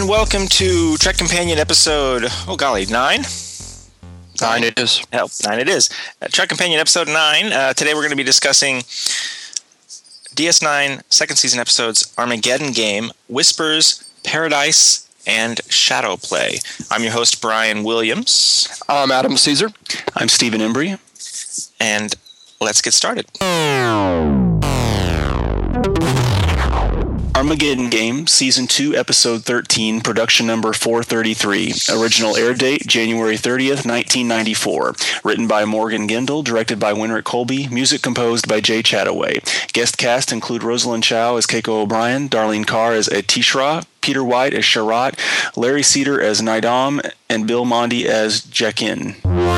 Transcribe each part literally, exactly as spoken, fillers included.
welcome to Trek Companion episode, oh golly, nine? Nine it is. Hell, nine it is. Uh, Trek Companion episode nine. Uh, today we're going to be discussing D S nine second season episodes Armageddon Game, Whispers, Paradise, and Shadow Play. I'm your host, Brian Williams. I'm Adam Caesar. I'm Stephen Embry. And let's get started. Armageddon Game, Season two, Episode thirteen, Production Number four thirty-three. Original air date, January thirtieth, nineteen ninety-four. Written by Morgan Gendel, directed by Winrick Colby, music composed by Jay Chataway. Guest cast include Rosalind Chow as Keiko O'Brien, Darlene Carr as Atishra, Peter White as Sharat, Larry Cedar as Nidam, and Bill Mondi as Jekin.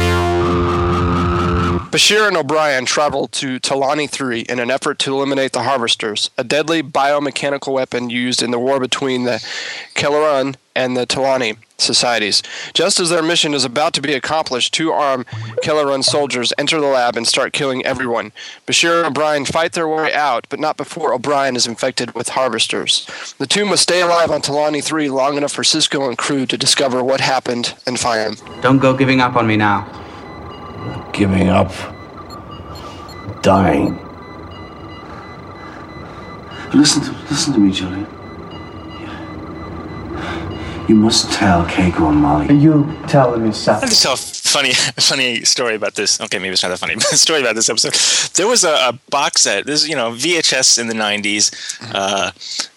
Bashir and O'Brien travel to Talani three in an effort to eliminate the Harvesters, a deadly biomechanical weapon used in the war between the Kelleran and the Talani societies. Just as their mission is about to be accomplished, two armed Kelleran soldiers enter the lab and start killing everyone. Bashir and O'Brien fight their way out, but not before O'Brien is infected with Harvesters. The two must stay alive on Talani three long enough for Sisko and crew to discover what happened and find him. Don't go giving up on me now. Giving up. Dying. Listen to listen to me, Johnny. You must tell Keiko and Molly. You telling me something? I'll just tell a funny, funny story about this. Okay, maybe it's not that funny, but a story about this episode. There was a, a box set. This is, you know, V H S in the nineties. Uh,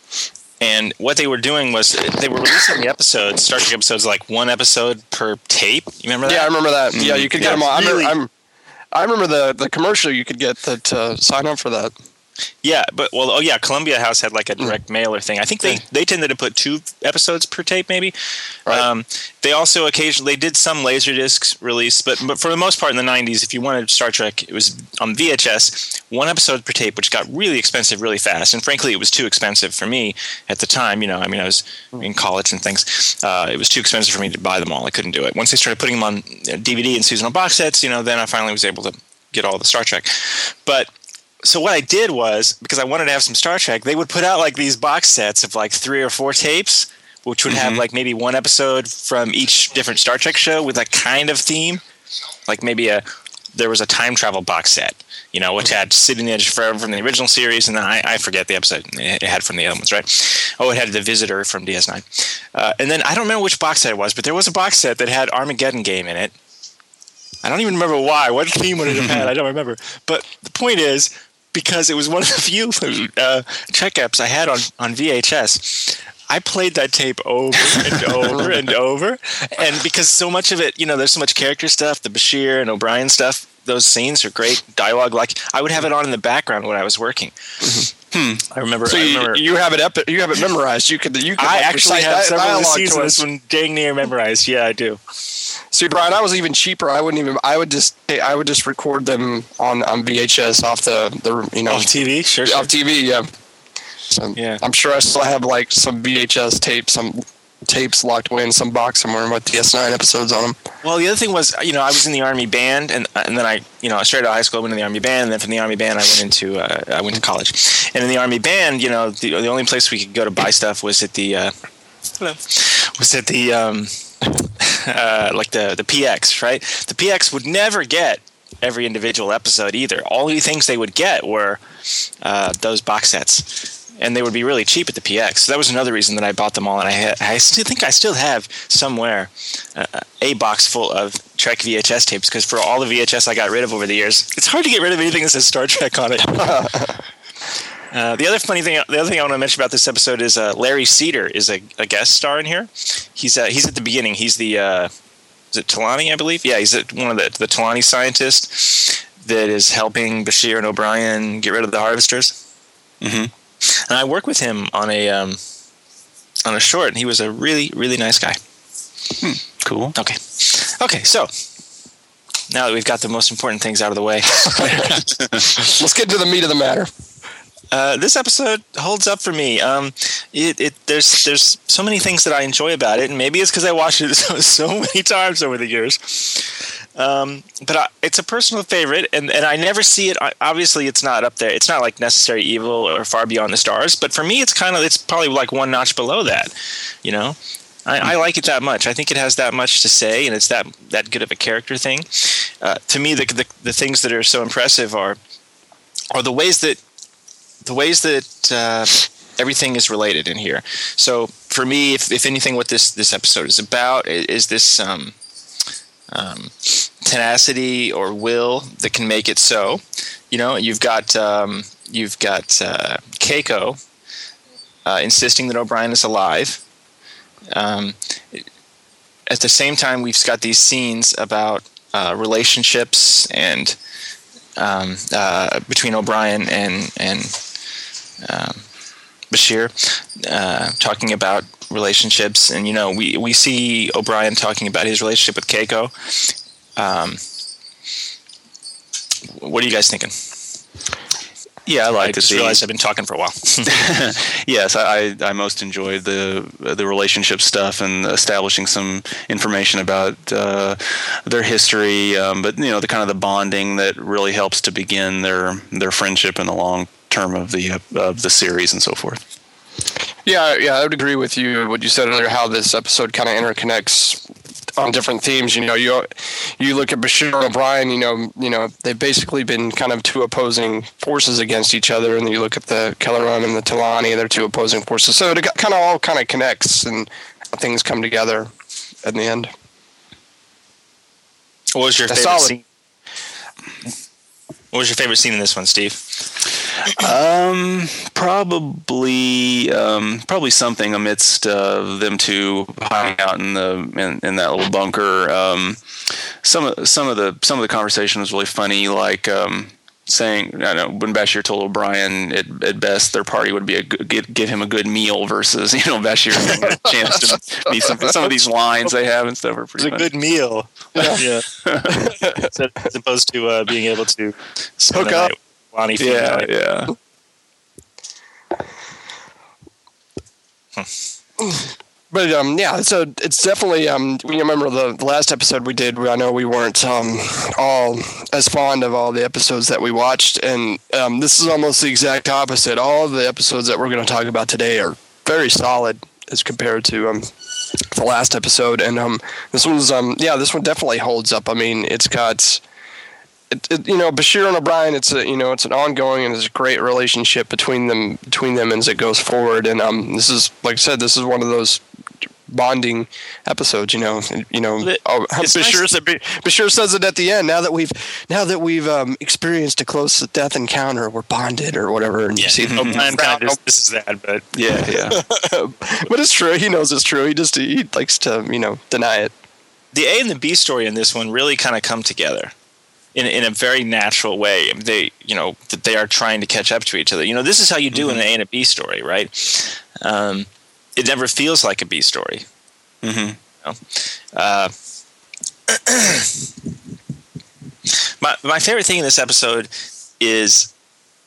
and what they were doing was they were releasing the episodes, Star Trek episodes, like one episode per tape. You remember that? Yeah, I remember that. Mm-hmm. Yeah, you could yeah, get them all. really, I remember, I'm, I remember the, the commercial you could get that uh, sign up for that. Yeah, but well, oh yeah, Columbia House had like a direct mailer thing. I think they, they tended to put two episodes per tape, maybe. Right. Um, they also occasionally they did some Laserdiscs release, but but for the most part in the nineties, if you wanted Star Trek, it was on V H S, one episode per tape, which got really expensive really fast. And frankly, it was too expensive for me at the time. You know, I mean, I was in college and things. Uh, it was too expensive for me to buy them all. I couldn't do it. Once they started putting them on D V D and seasonal box sets, you know, then I finally was able to get all the Star Trek. But so what I did was, because I wanted to have some Star Trek, they would put out like these box sets of like three or four tapes, which would mm-hmm. have like maybe one episode from each different Star Trek show with a kind of theme. Like maybe a there was a time travel box set, you know, which had Sitting Edge Forever from the original series, and then I, I forget the episode it had from the other ones, right? Oh, it had The Visitor from D S nine. Uh, and then I don't remember which box set it was, but there was a box set that had Armageddon Game in it. I don't even remember why. What theme would it have had? I don't remember. But the point is, because it was one of the few uh, Trek eps I had on, on V H S, I played that tape over and over and over. And because so much of it, you know, there's so much character stuff, the Bashir and O'Brien stuff, those scenes are great. Dialogue, like I would have it on in the background when I was working. Mm-hmm. Hmm. I remember. So I you, remember, you have it up. You have it memorized. You could. You could I like, actually have di- several of the scenes to of this one dang near memorized. Yeah, I do. See, Brian, I was even cheaper. I wouldn't even. I would just. I would just record them on, on V H S off the, the you know off T V. Sure, sure. Off T V. Yeah. So yeah. I'm sure I still have like some V H S tapes, some tapes locked away in some box somewhere with D S nine episodes on them. Well, the other thing was, you know, I was in the Army band, and and then I, you know, straight out of high school, I went in the Army band, and then from the Army band, I went into uh, I went to college, and in the Army band, you know, the the only place we could go to buy stuff was at the uh, hello, was at the um, uh, like the the P X, right? The P X would never get every individual episode either. All the things they would get were uh, those box sets. And they would be really cheap at the P X. So that was another reason that I bought them all. And I had, I still think I still have somewhere uh, a box full of Trek V H S tapes, because for all the V H S I got rid of over the years, it's hard to get rid of anything that says Star Trek on it. uh, the other funny thing, the other thing I want to mention about this episode is uh, Larry Cedar is a, a guest star in here. He's uh, he's at the beginning. He's the uh, is it Talani, I believe? Yeah, he's one of the the Talani scientists that is helping Bashir and O'Brien get rid of the Harvesters. Mm-hmm. And I worked with him on a um, on a short, and he was a really, really nice guy. Hmm, cool. Okay. Okay, so now that we've got the most important things out of the way, let's get to the meat of the matter. Uh, this episode holds up for me. Um, it, it there's there's so many things that I enjoy about it, and maybe it's because I watched it so, so many times over the years. Um, but I, it's a personal favorite, and, and I never see it. Obviously, it's not up there. It's not like Necessary Evil or Far Beyond the Stars. But for me, it's kind of it's probably like one notch below that. You know, I, I like it that much. I think it has that much to say, and it's that that good of a character thing. Uh, to me, the, the the things that are so impressive are are the ways that the ways that uh, everything is related in here. So for me, if, if anything, what this this episode is about is, is this um, um, tenacity or will that can make it so. You know, you've got um, you've got uh, Keiko uh, insisting that O'Brien is alive. Um, at the same time, we've got these scenes about uh, relationships and um, uh, between O'Brien and and um, Bashir, uh, talking about relationships, and you know, we we see O'Brien talking about his relationship with Keiko. Um, what are you guys thinking? Yeah, I like I to just see. realized I've been talking for a while. Yes, I, I most enjoyed the the relationship stuff and establishing some information about uh, their history, um, but you know, the kind of the bonding that really helps to begin their their friendship in the long term of the of the series and so forth. Yeah, yeah, I would agree with you. What you said earlier, how this episode kind of interconnects on different themes. You know, you you look at Bashir and O'Brien. You know, you know they've basically been kind of two opposing forces against each other, and then you look at the Kelleran and the Talani. They're two opposing forces. So it kind of all kind of connects, and things come together in the end. What was your That's favorite solid. scene? What was your favorite scene in this one, Steve? Um, probably, um, probably something amidst uh, them two hiding out in the in, in that little bunker. Um, some of some of the some of the conversation was really funny, like um, saying, I don't know, when Bashir told O'Brien at, at best their party would be a good, give, give him a good meal versus, you know, Bashir getting a chance to meet some some of these lines they have and stuff are pretty funny. Good meal. Yeah. As opposed to uh, being able to spend Hook the up. night with Lonnie Yeah, female. yeah. But um, yeah, so it's definitely um. We remember the, the last episode we did. I know we weren't um all as fond of all the episodes that we watched, and um, this is almost the exact opposite. All of the episodes that we're going to talk about today are very solid as compared to um the last episode, and um this one's um yeah this one definitely holds up. I mean, it's got. It, it, you know, Bashir and O'Brien. It's a you know, it's an ongoing and there's a great relationship between them between them as it goes forward. And um, this is like I said, this is one of those bonding episodes. You know, and, you know, It- oh, it's Bashir, nice- said, Bashir says it at the end. Now that we've now that we've um, experienced a close death encounter, we're bonded or whatever. And Yeah. you see them. O'Brien kind of just, this is that, but Yeah, yeah. But it's true. He knows it's true. He just he likes to you know deny it. the A and the B story in this one really kind of come together in in a very natural way. They, you know, that they are trying to catch up to each other. You know, this is how you do Mm-hmm. an A and a B story, right? Um, it never feels like a B story. Mm-hmm. Uh, my my favorite thing in this episode is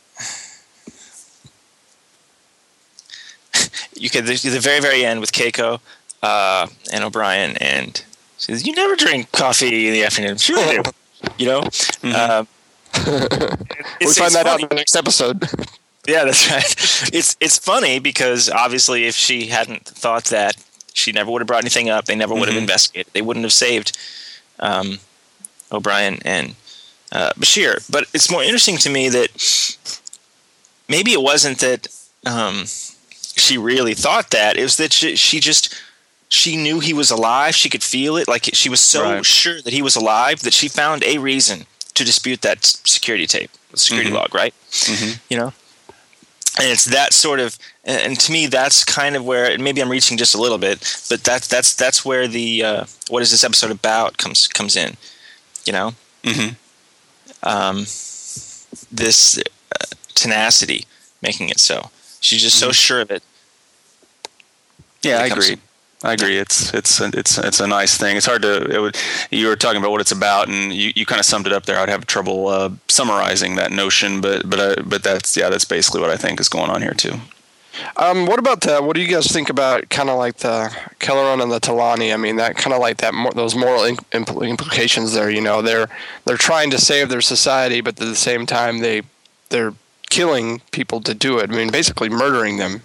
you get the, the very very end with Keiko uh, and O'Brien, and she says, "You never drink coffee in the afternoon." Sure I do. You know, um, We it's, find it's that out funny. in the next episode. Yeah, that's right. It's it's funny because obviously, if she hadn't thought that, she never would have brought anything up. They never would have Mhm. investigated. They wouldn't have saved um, O'Brien and uh, Bashir. But it's more interesting to me that maybe it wasn't that um, she really thought that. It was that she, she just she knew he was alive. She could feel it. Like she was so Right. sure that he was alive that she found a reason to dispute that s- security tape, security Mhm. log, right? Mm-hmm. You know. And it's that sort of, and and to me, that's kind of where, and maybe I'm reaching just a little bit, but that's that's that's where the uh, what is this episode about comes comes in, you know, Mm-hmm. um, this uh, tenacity making it so. She's just so sure of it. Yeah, When I it comes agree. to- I agree. It's it's it's it's a nice thing. It's hard to. It would, you were talking about what it's about, and you, you kind of summed it up there. I'd have trouble uh, summarizing that notion, but but uh, but that's yeah, that's basically what I think is going on here too. Um, what about the? What do you guys think about kind of like the Kelleran and the Talani? I mean, that kind of like that. Mo- those moral in- impl- implications there. You know, they're they're trying to save their society, but at the same time, they they're killing people to do it. I mean, basically murdering them.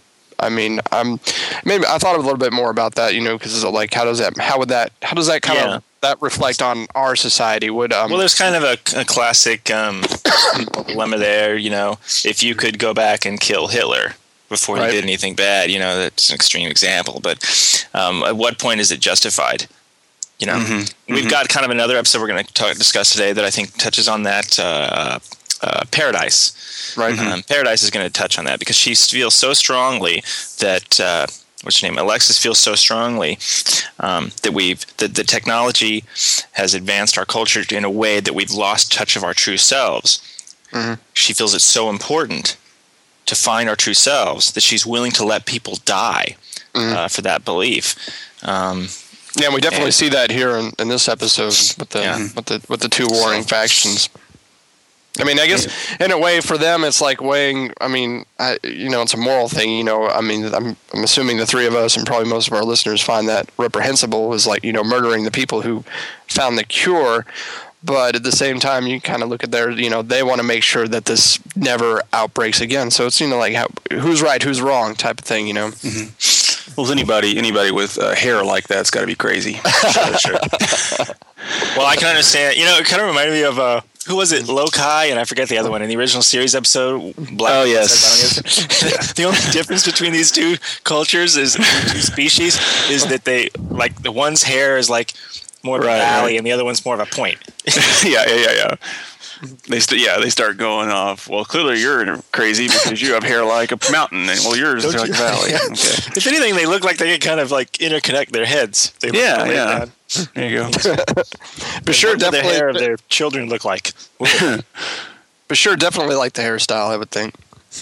I mean, I'm maybe I thought a little bit more about that, you know, because like, how does that, how would that, how does that kind Yeah. of that reflect on our society? Would um, Well, there's kind of a, a classic um, dilemma there. You know, if you could go back and kill Hitler before Right. he did anything bad, you know, that's an extreme example. But um, at what point is it justified? You know, Mm-hmm. we've got kind of another episode we're going to talk, discuss today that I think touches on that. Uh, uh, Paradise. right? Um, Paradise is going to touch on that because she feels so strongly that uh, what's her name? Alexis feels so strongly um, that we've that the technology has advanced our culture in a way that we've lost touch of our true selves. Mhm. She feels it's so important to find our true selves that she's willing to let people die uh, for that belief. Um, Yeah, and we definitely And- see that here in, in this episode with the Yeah. with the with the two warring factions. I mean, I guess in a way for them, it's like weighing. I mean, I, you know, it's a moral thing. You know, I mean, I'm I'm assuming the three of us and probably most of our listeners find that reprehensible, is like, you know, murdering the people who found the cure. But at the same time, you kind of look at their, you know, they want to make sure that this never outbreaks again. So it's, you know, like how, who's right, who's wrong type of thing, you know. Well, anybody anybody with uh, hair like that's got to be crazy. sure, sure. Well, I can understand. You know, it kind of reminded me of uh, who was it, Lokai, and I forget the other one in the original series episode. Black Oh, yes. The only difference between these two cultures is two species is that they like the one's hair is like more of a Right, valley, right. and the other one's more of a point. yeah, yeah, yeah, yeah. They st- yeah, they start going off. Well, clearly you're crazy because you have hair like a mountain, and well, yours is Don't like you- a valley. Yeah. Okay. If anything, they look like they can kind of like interconnect their heads. They look Yeah, really yeah. bad. There you go. But sure, What would the hair of definitely, their children look like? but sure, definitely like the hairstyle, I would think.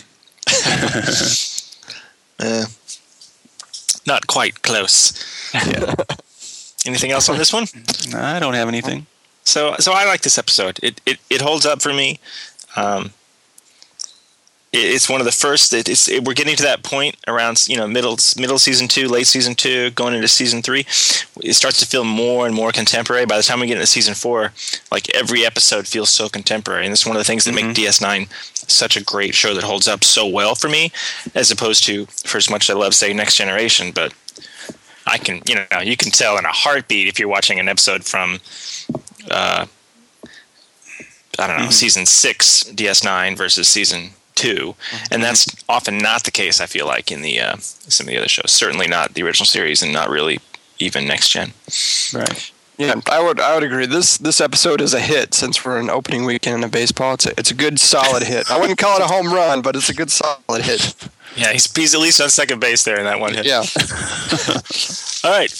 Uh, not quite close. Yeah. Anything else on this one? I don't have anything. So, so I like this episode. It it, it holds up for me. Um, it, it's one of the first. That it's it, we're getting to that point around you know middle middle season two, late season two, going into season three. It starts to feel more and more contemporary. By the time we get into season four, like every episode feels so contemporary, and it's one of the things that make D S nine such a great show that holds up so well for me, as opposed to, for as much as I love say Next Generation, but I can you know you can tell in a heartbeat if you're watching an episode from. Uh, I don't know, Mm-hmm. season six D S nine versus season two, and that's often not the case. I feel like in the uh, some of the other shows, certainly not the original series, and not really even Next Gen. Right. Yeah, I would I would agree. This this episode is a hit since we're an opening weekend of baseball. It's a, it's a good solid hit. I wouldn't call it a home run, but it's a good solid hit. Yeah, he's, he's at least on second base there in that one hit. Yeah. All right.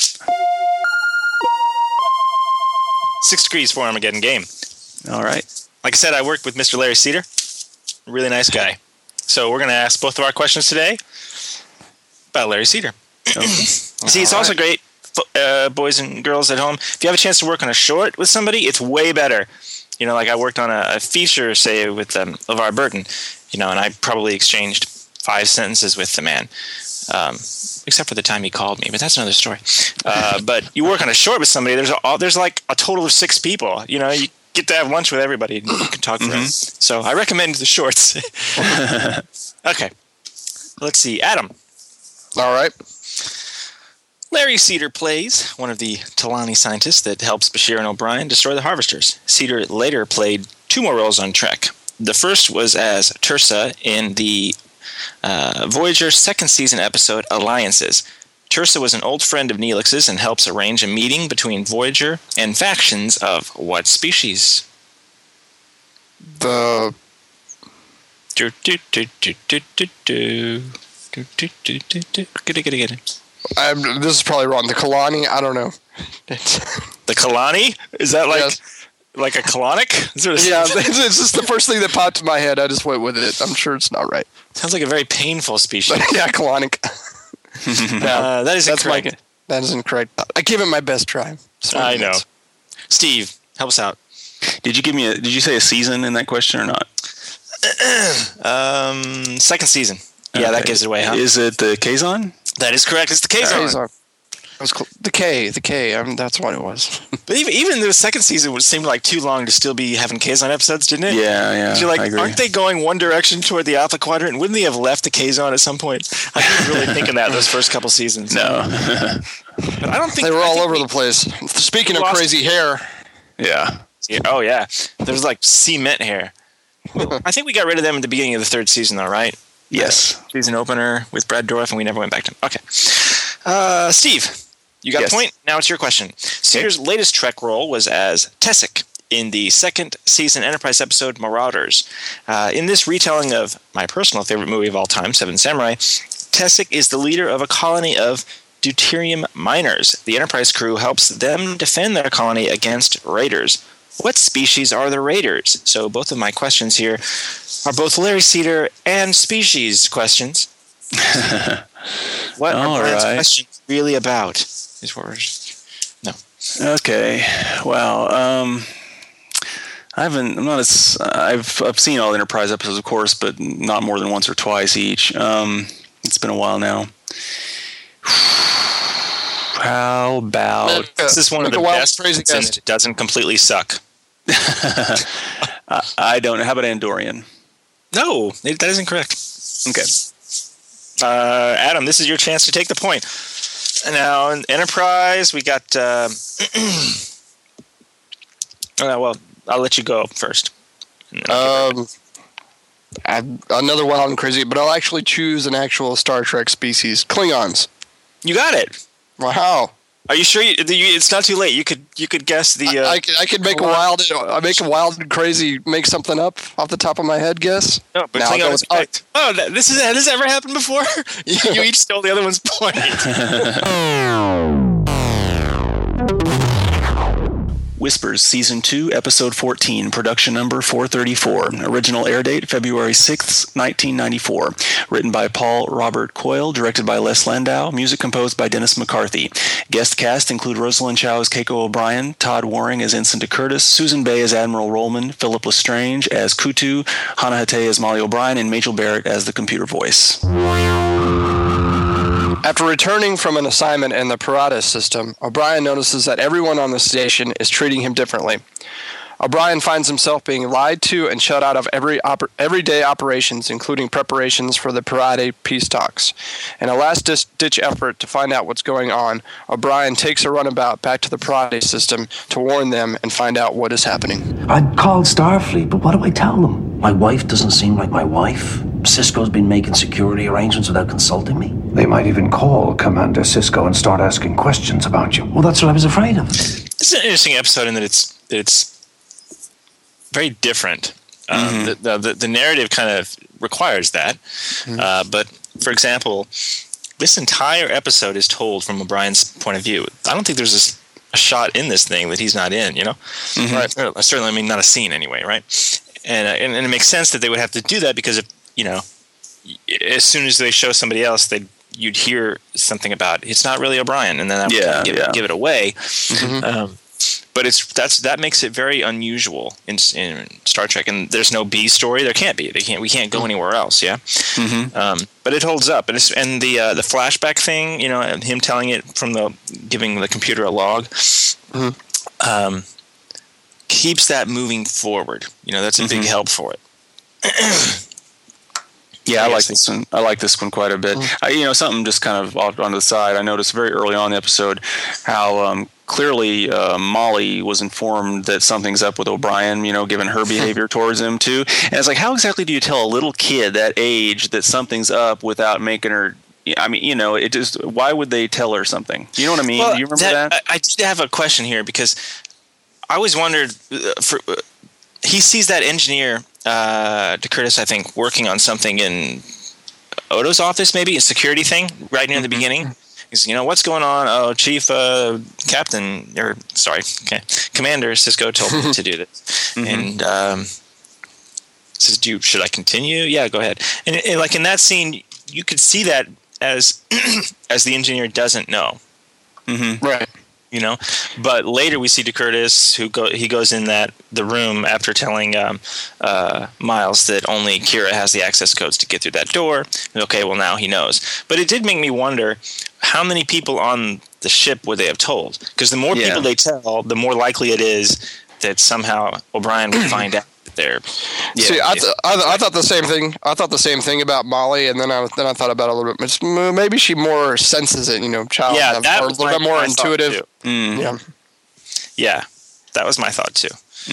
Six degrees for Armageddon game. All right. Like I said, I worked with Mister Larry Cedar. Really nice guy. So we're going to ask both of our questions today about Larry Cedar. See, it's also great, uh, boys and girls at home. If you have a chance to work on a short with somebody, it's way better. You know, like I worked on a, a feature, say, with um, LeVar Burton, you know, and I probably exchanged five sentences with the man, um, except for the time he called me, but that's another story. Uh, but you work on a short with somebody, there's a, there's like a total of six people. You know, you get to have lunch with everybody, and you can talk for Mm-hmm. us. So I recommend the shorts. Okay. Let's see. Adam. All right. Larry Cedar plays one of the Talani scientists that helps Bashir and O'Brien destroy the Harvesters. Cedar later played two more roles on Trek. The first was as Tersa in the uh, Voyager second season episode Alliances. Tersa was an old friend of Neelix's and helps arrange a meeting between Voyager and factions of what species? The Do, do, do, do, do, do, do. Do, do, do, do, do. Get it, get it, get it. I'm, this is probably wrong. The Kalani. I don't know. It's, The Kalani? Is that like Yes. like a colonic? Is there a- yeah, it's, it's just the first thing that popped in my head. I just went with it. I'm sure it's not right. Sounds like a very painful species. But yeah, colonic. Uh, that is That's my. incorrect. That is incorrect. I give it my best try. So I know. that's- Steve, help us out. Did you give me a? Did you say a season in that question or not? Um, second season. Yeah, that Okay. gives it away, huh? Is it the Kazon? That is correct. It's the Kazon. Kazon. It was cl- the K, the K. I mean, that's what it was. But even even the second season would seem like too long to still be having Kazon episodes, didn't it? Yeah, yeah. You're like, I agree. aren't they going one direction toward the Alpha Quadrant? Wouldn't they have left the Kazon at some point? I was really thinking that those first couple seasons. No. But I don't think They were I all think over we- the place. Speaking of lost- crazy hair, Yeah. Yeah, oh yeah, there's like cement hair. I think we got rid of them at the beginning of the third season, though, right? Yes. Season opener with Brad Dourif, and we never went back to him. Okay, uh, Steve, you got Yes. a point. Now it's your question. Cedar's latest Trek role was as Tessic in the second season Enterprise episode Marauders. Uh, in this retelling of my personal favorite movie of all time, Seven Samurai, Tessic is the leader of a colony of deuterium miners. The Enterprise crew helps them defend their colony against raiders. What species are the raiders? So both of my questions here are both Larry Cedar and species questions. What All are Brian's right. questions really about? Is what we're no. Okay. Well, um, I haven't. I'm not as. I've I've seen all the Enterprise episodes, of course, but not more than once or twice each. Um, it's been a while now. How about? This is one of Make the a wild, best crazy ones, and guess. it doesn't completely suck. I, I don't know. How about Andorian? No, it, that isn't correct. Okay. Uh, Adam, this is your chance to take the point. Now, in Enterprise, we got. Uh, uh, well, I'll let you go first. And then I'll get back. um, I- another wild and crazy, but I'll actually choose an actual Star Trek species: Klingons. You got it. Wow. Are you sure? You, you, it's not too late. You could you could guess the. Uh, I, I, could, I could make a wild, I make a wild and crazy, make something up off the top of my head. Guess. no, but Now I'll Klingon go was with- oh, correct. Oh, that, this is has this ever happened before? you, you each stole the other one's point. Whispers, Season two, Episode fourteen, Production Number four thirty-four. Original air date, February sixth, nineteen ninety-four. Written by Paul Robert Coyle, directed by Les Landau, music composed by Dennis McCarthy. Guest cast include Rosalind Chow as Keiko O'Brien, Todd Waring as Ensign DeCurtis, Susan Bay as Admiral Rollman, Philip Lestrange as Kutu, Hannah Hatay as Molly O'Brien, and Majel Barrett as the computer voice. After returning from an assignment in the Paratus system, O'Brien notices that everyone on the station is treating him differently. O'Brien finds himself being lied to and shut out of every oper- everyday operations, including preparations for the Parade peace talks. In a last-ditch effort to find out what's going on, O'Brien takes a runabout back to the Parade system to warn them and find out what is happening. I'd called Starfleet, but what do I tell them? My wife doesn't seem like my wife. Cisco's been making security arrangements without consulting me. They might even call Commander Cisco and start asking questions about you. Well, that's what I was afraid of. It's an interesting episode in that it's that it's very different. Um, the, the, the the narrative kind of requires that, uh, but for example, this entire episode is told from O'Brien's point of view. I don't think there's this, a shot in this thing that he's not in. You know, right? Or certainly, I mean, not a scene anyway, right? And, uh, and and it makes sense that they would have to do that because if you know, as soon as they show somebody else, they you'd hear something about it's not really O'Brien, and then that would Yeah, kind of give, yeah. give it away. Um, but it's that's that makes it very unusual in, in Star Trek, and there's no B story. There can't be. They can't. We can't go anywhere else. Yeah. Um, but it holds up, and it's, and the uh, the flashback thing, you know, and him telling it from the giving the computer a log, um, keeps that moving forward. You know, that's a big help for it. Yeah, I like Yes. this one. I like this one quite a bit. I, you know, something just kind of off on the side. I noticed very early on in the episode how um, clearly uh, Molly was informed that something's up with O'Brien. You know, given her behavior towards him too. And it's like, how exactly do you tell a little kid that age that something's up without making her? I mean, you know, it just. Why would they tell her something? Do you know what I mean? Well, do you remember that? I, I did have a question here because I always wondered. Uh, for uh, he sees that engineer, uh, DeCurtis, I think, working on something in Odo's office, maybe a security thing, right near the beginning. He's, you know, what's going on? Oh, Chief, uh, Captain, or sorry, okay, Commander Cisco told me to do this, and um, says, "Do you, should I continue?" Yeah, go ahead. And, and like in that scene, you could see that as as the engineer doesn't know. Right. You know, but later we see DeCurtis, who go he goes in that the room after telling um, uh, Miles that only Kira has the access codes to get through that door. And okay, well now he knows. But it did make me wonder how many people on the ship would they have told? Because the more Yeah. people they tell, the more likely it is that somehow O'Brien would find out that they're. Yeah, See, I, th- I, th- I thought the same thing. I thought the same thing about Molly, and then I then I thought about it a little bit. It's- Maybe she more senses it, you know, child, Yeah, have- that or a was little my- bit more my thought, intuitive. too. Mm. Yeah. Yeah, that was my thought too.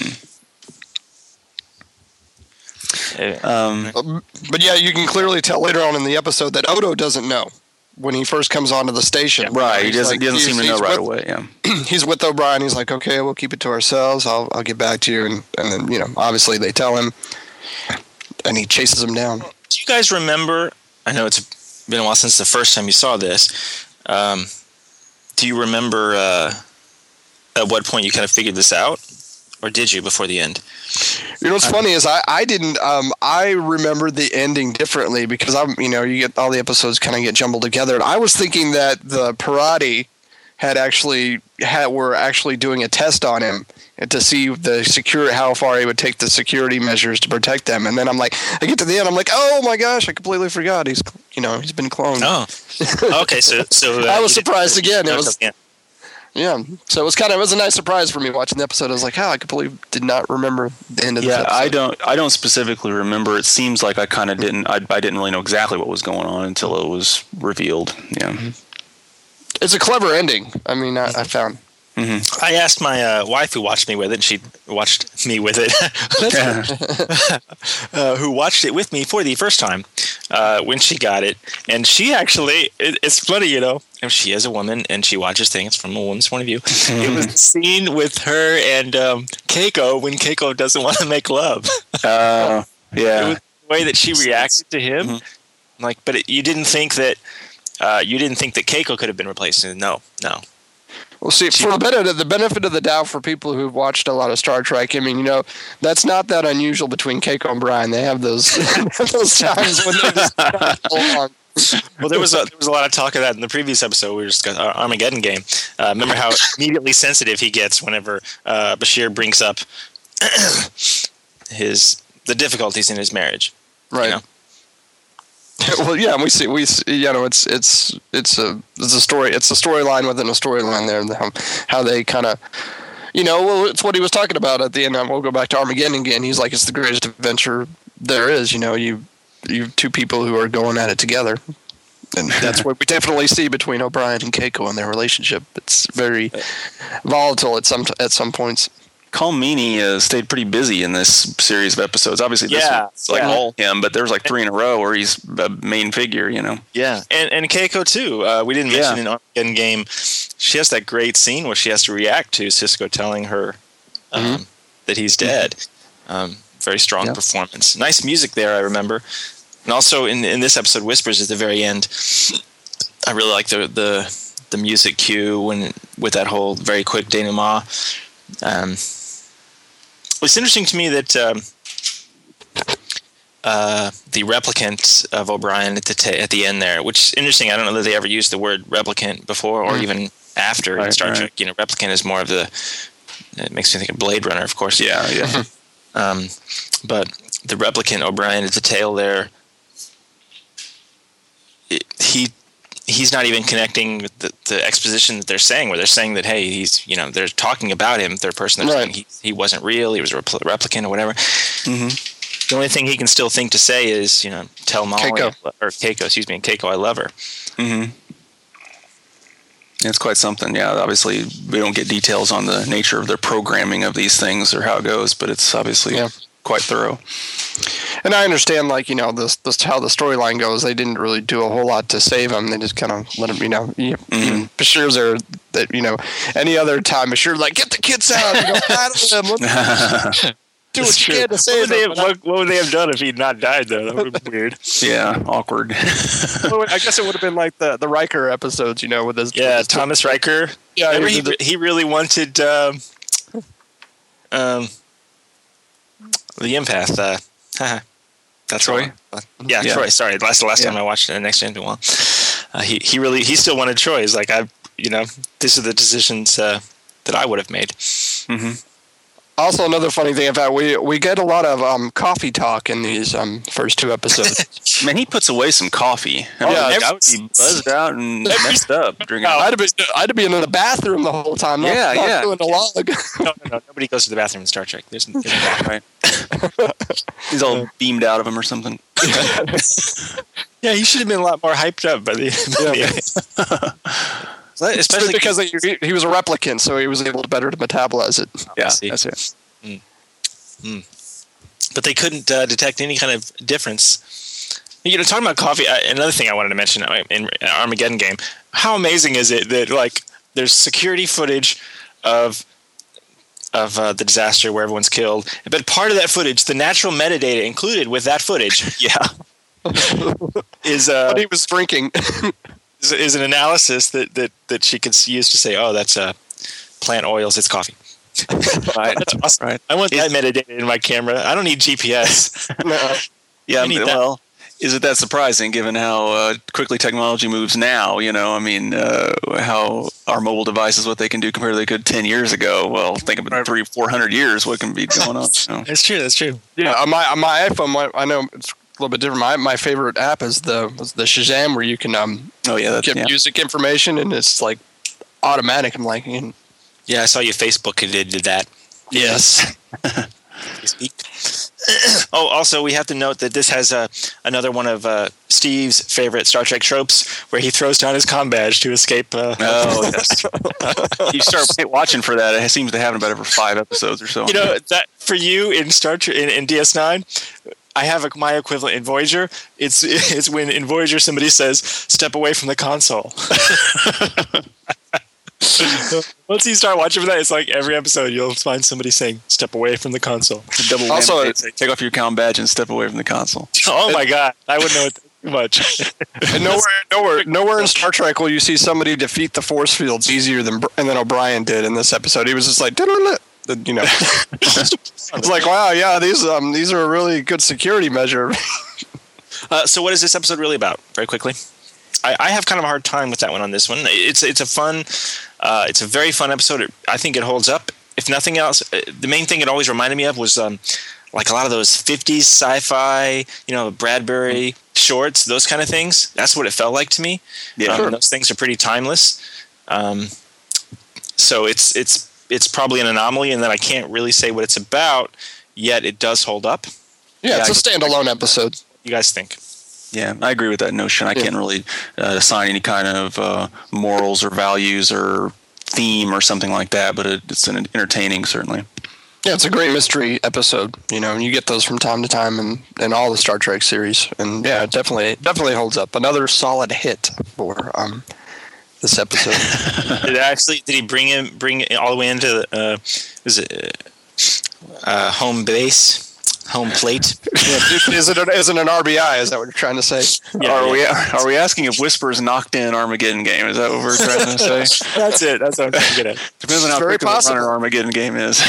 Uh, Um, But yeah, you can clearly tell later on in the episode that Odo doesn't know when he first comes onto the station. right. He He's doesn't, like- he doesn't he's- seem to know he's right with- away. Yeah. He's with O'Brien. He's like, okay, we'll keep it to ourselves. I'll I'll get back to you. And, and then, you know, obviously they tell him, and he chases them down. do you guys remember? I know it's been a while since the first time you saw this. Um, do you remember uh, at what point you kind of figured this out, or did you before the end? You know what's funny is I, I didn't um I remembered the ending differently because I'm you know you get all the episodes kind of get jumbled together, and I was thinking that the Parati had actually had were actually doing a test on him to see the secure how far he would take the security measures to protect them, and then I'm like I get to the end I'm like, oh my gosh, I completely forgot he's you know he's been cloned. Oh, okay. So, so uh, I was you didn't- surprised again. It no, was yeah. yeah, so it was kind of it was a nice surprise for me watching the episode. I was like, oh, I completely did not remember the end of this Yeah, episode. I don't. I don't specifically remember. It seems like I kind of didn't. I, I didn't really know exactly what was going on until it was revealed. Yeah. It's a clever ending. I mean, I, I found. I asked my uh, wife who watched me with it, and she watched me with it, uh, who watched it with me for the first time uh, when she got it. And she actually, it, it's funny, you know, and she is a woman and she watches things from a woman's point of view. It was the scene with her and um, Keiko when Keiko doesn't want to make love. Uh, It yeah. was the way that she reacted to him. Mm-hmm. Like, but it, you didn't think that uh, you didn't think that Keiko could have been replaced. No, no. Well, see, for the benefit, the benefit of the doubt for people who've watched a lot of Star Trek, I mean, you know, that's not that unusual between Keiko and Brian. They have those those times when they just go along. Well, there was a, there was a lot of talk of that in the previous episode. We were just got our Armageddon game. Uh, remember how immediately sensitive he gets whenever uh, Bashir brings up his the difficulties in his marriage. Right. You know? Well, yeah, and we see we see, you know it's it's it's a it's a story it's a storyline within a storyline there, and how, how they kind of you know well it's what he was talking about at the end. We'll go back to Armageddon again. He's like, it's the greatest adventure there is. You know, you you have two people who are going at it together, and that's what we definitely see between O'Brien and Keiko and their relationship. It's very volatile at some at some points. Colm Meaney uh, stayed pretty busy in this series of episodes. Obviously, this Yeah, was like yeah. all him, but there's like three in a row where he's a main figure. You know. Yeah, and and Keiko too. Uh, we didn't mention Yeah. in Armageddon game, she has that great scene where she has to react to Sisko telling her um, Mm-hmm. that he's dead. Um, very strong Yeah. performance. Nice music there, I remember. And also in in this episode, Whispers at the very end. I really like the the the music cue when with that whole very quick denouement. Um, it's interesting to me that. Um, Uh, the replicant of O'Brien at the ta- at the end there, which is interesting. I don't know that they ever used the word replicant before or even after in Right, Star right. Trek. You know, replicant is more of the. It makes me think of Blade Runner, of course. Yeah, yeah. Um, but the replicant O'Brien at the tail there, it, he he's not even connecting with the, the exposition that they're saying, where they're saying that hey, he's you know they're talking about him, third person. They're Right. saying he he wasn't real. He was a repl- replicant or whatever. Mm-hmm. The only thing he can still think to say is, you know, tell Molly Keiko. or Keiko, excuse me, Keiko, I love her. Mm-hmm. It's quite something. Yeah, obviously we don't get details on the nature of the programming of these things or how it goes, but it's obviously Yeah. quite thorough. And I understand, like, you know, this, this how the storyline goes. They didn't really do a whole lot to save him. They just kind of let him, you know, you, even Bashir's there, that, you know, any other time, Bashir's like, get the kids out, you know, battle them, let's do what you can to What save would, they him. have, what, what would they have done if he'd not died, though? That would have been weird. Yeah, awkward. Well, I guess it would have been like the, the Riker episodes, you know, with his. Yeah, with his- Thomas Riker. Yeah, Remember he he, did he really wanted um, um, the empath. Uh, haha. That's Troy? wrong. Yeah, Yeah. Troy. Sorry, last the last Yeah. time I watched it, Next Gen one. Uh, he he really he still wanted Troy. He's like I, you know, these are the decisions uh, that I would have made. Mm-hmm. Also, another funny thing about we we get a lot of um, coffee talk in these um, first two episodes. Man, he puts away some coffee. I mean, yeah, I would be buzzed out and messed up drinking. I'd have, been, I'd have been in the bathroom the whole time. Not, Yeah, not yeah. doing a log. No, no, no. Nobody goes to the bathroom in Star Trek. There's, there's no Right. He's all beamed out of him or something. Yeah, he should have been a lot more hyped up by the. By Yeah. the Especially especially because he, he was a replicant, so he was able to better to metabolize it. Yeah, see. that's it. but they couldn't uh, detect any kind of difference. You know, talking about coffee, I, another thing I wanted to mention uh, in Armageddon game, how amazing is it that like there's security footage of of uh, the disaster where everyone's killed, but part of that footage, the natural metadata included with that footage, Yeah. is uh, But he was drinking. is, is an analysis that, that, that she could use to say, oh, that's uh, plant oils, it's coffee. Right. That's awesome. Right. I want that metadata in my camera. I don't need G P S. No. Yeah, We need that. well, is it that surprising given how uh, quickly technology moves now? You know, I mean, uh, how our mobile devices, what they can do compared to what they could ten years ago. Well, think about three, four hundred years, what can be going on. So. That's true. That's true. Yeah, on my on my iPhone, my, I know it's a little bit different. My my favorite app is the is the Shazam, where you can um Oh yeah, that's, get yeah. music information, and it's like automatic. I'm like, and Yeah, I saw you Facebook did, did that. yes, Oh, also, we have to note that this has uh, another one of uh, Steve's favorite Star Trek tropes, where he throws down his comm badge to escape. Uh, Oh, yes. You start watching for that. It seems to happen about every five episodes or so. you know that for you in Star Trek in, in D S nine. I have a, my equivalent in Voyager. It's it's when in Voyager somebody says, "Step away from the console." Once you start watching for that, it's like every episode you'll find somebody saying, "Step away from the console." Double Also, whammy. They say, take off your comm badge and step away from the console. Oh my god, I wouldn't know it too much. and nowhere nowhere nowhere in Star Trek will you see somebody defeat the force fields easier than Br- and than O'Brien did in this episode. He was just like, you know, it's like, wow, yeah, these um these are a really good security measure. Uh, so, what is this episode really about? Very quickly, I, I have kind of a hard time with that one on this one. It's it's a fun, uh, it's a very fun episode. It, I think it holds up. If nothing else, uh, the main thing it always reminded me of was um, like a lot of those fifties sci-fi, you know, Bradbury shorts, those kind of things. That's what it felt like to me. Yeah, um, sure. Those things are pretty timeless. Um, so it's it's it's probably an anomaly, and that I can't really say what it's about. Yet it does hold up. Yeah, it's I- a standalone episode. What do you guys think? Yeah, I agree with that notion. I Yeah. can't really uh, assign any kind of uh, morals or values or theme or something like that, but it, it's an entertaining, certainly. Yeah, it's a great mystery episode, you know, and you get those from time to time in, in all the Star Trek series. And yeah, it definitely it definitely holds up. Another solid hit for um this episode. Did it actually? Did he bring him? Bring it all the way into the? Uh, was it uh, home base? Home plate? Yeah, is it an, is it an R B I? Is that what you're trying to say? Yeah, are yeah. we are we asking if Whispers knocked in Armageddon game? Is that what we're trying to say? That's it. That's what I'm trying to get at. Depends on how Very quick of a possible. runner Armageddon game is.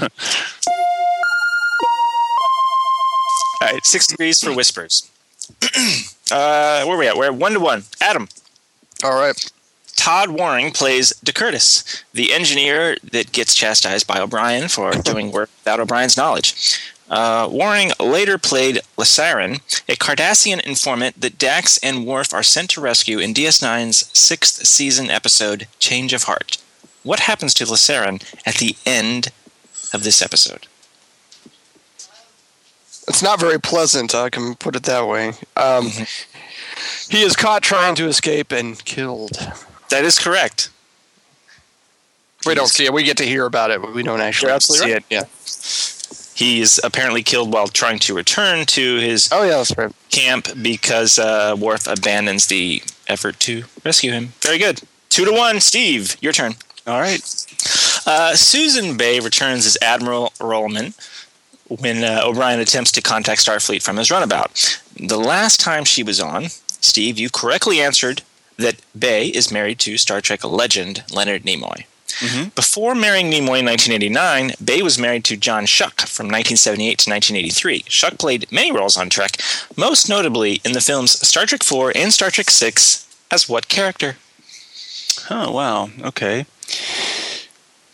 All right, six degrees for Whispers. uh, where are we at? We're at one to one. Adam. All right. Todd Waring plays DeCurtis, the engineer that gets chastised by O'Brien for doing work without O'Brien's knowledge. Uh, Waring later played Lasarin, a Cardassian informant that Dax and Worf are sent to rescue in D S nine's sixth season episode, Change of Heart. What happens to Lasarin at the end of this episode? It's not very pleasant, I can put it that way. Um, he is caught trying to escape and killed. That is correct. We don't see it. We get to hear about it, but we don't actually You're absolutely see right. it. Yeah. He's apparently killed while trying to return to his Oh, yeah, that's right. camp because uh, Worf abandons the effort to rescue him. Very good. Two to one. Steve, your turn. All right. Uh, Susan Bay returns as Admiral Rollman when uh, O'Brien attempts to contact Starfleet from his runabout. The last time she was on, Steve, you correctly answered that Bay is married to Star Trek legend Leonard Nimoy. Mm-hmm. Before marrying Nimoy in nineteen eighty-nine, Bay was married to John Schuck from nineteen seventy-eight to nineteen eighty-three. Schuck played many roles on Trek, most notably in the films Star Trek four and Star Trek six as what character? Oh, wow. Okay.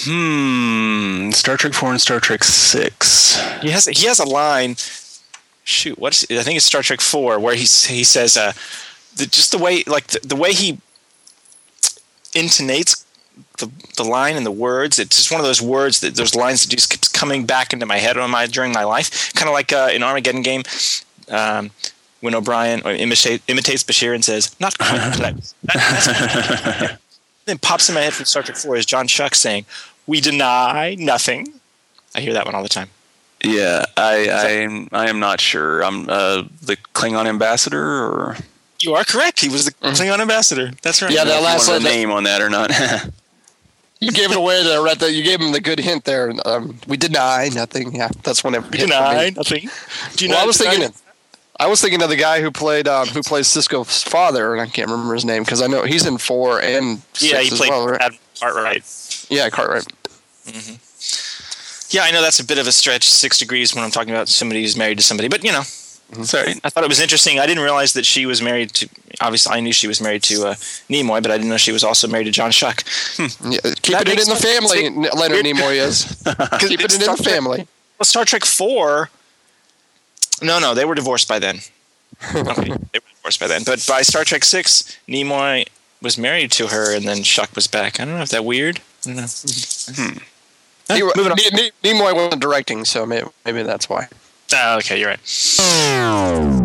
Hmm. Star Trek four and Star Trek six. He has he has a line. Shoot, what's I think it's Star Trek four where he he says uh, the, just the way like the, the way he intonates the the line and the words. It's just one of those words that those lines that just keeps coming back into my head on my during my life. Kind of like uh, in Armageddon game. Um, when O'Brien imitate, imitates Bashir and says, "Not quite close." That, then pops in my head from Star Trek four is John Shuck saying, "We deny nothing." I hear that one all the time. Yeah, I, I am. I am not sure. I'm uh, the Klingon ambassador, or you are correct. He was the Klingon ambassador. That's right. Yeah, that last one. Name on that or not? You gave it away there, right? There, you gave him the good hint there. Um, we deny nothing. Yeah, that's when it we deny nothing. Do you well, know I was thinking. It, I was thinking of the guy who played um, who plays Sisko's father, and I can't remember his name because I know he's in four and six yeah, he as played well, right? Admiral Cartwright. Yeah, Cartwright. Mm-hmm. Yeah, I know that's a bit of a stretch, six degrees when I'm talking about somebody who's married to somebody, but you know, mm-hmm. Sorry, I thought it was interesting. I didn't realize that she was married to. Obviously, I knew she was married to uh, Nimoy, but I didn't know she was also married to John Shuck. Hmm. Yeah, keeping it in the family, Leonard Nimoy is. Keeping it in the family. Well, Star Trek four. No, no, they were divorced by then. Okay, they were divorced by then. But by Star Trek six, Nimoy was married to her, and then Shuck was back. I don't know if that's weird. I don't know. Hmm. He, Moving on. N- Nimoy wasn't directing, so maybe, maybe that's why. Oh, okay, you're right.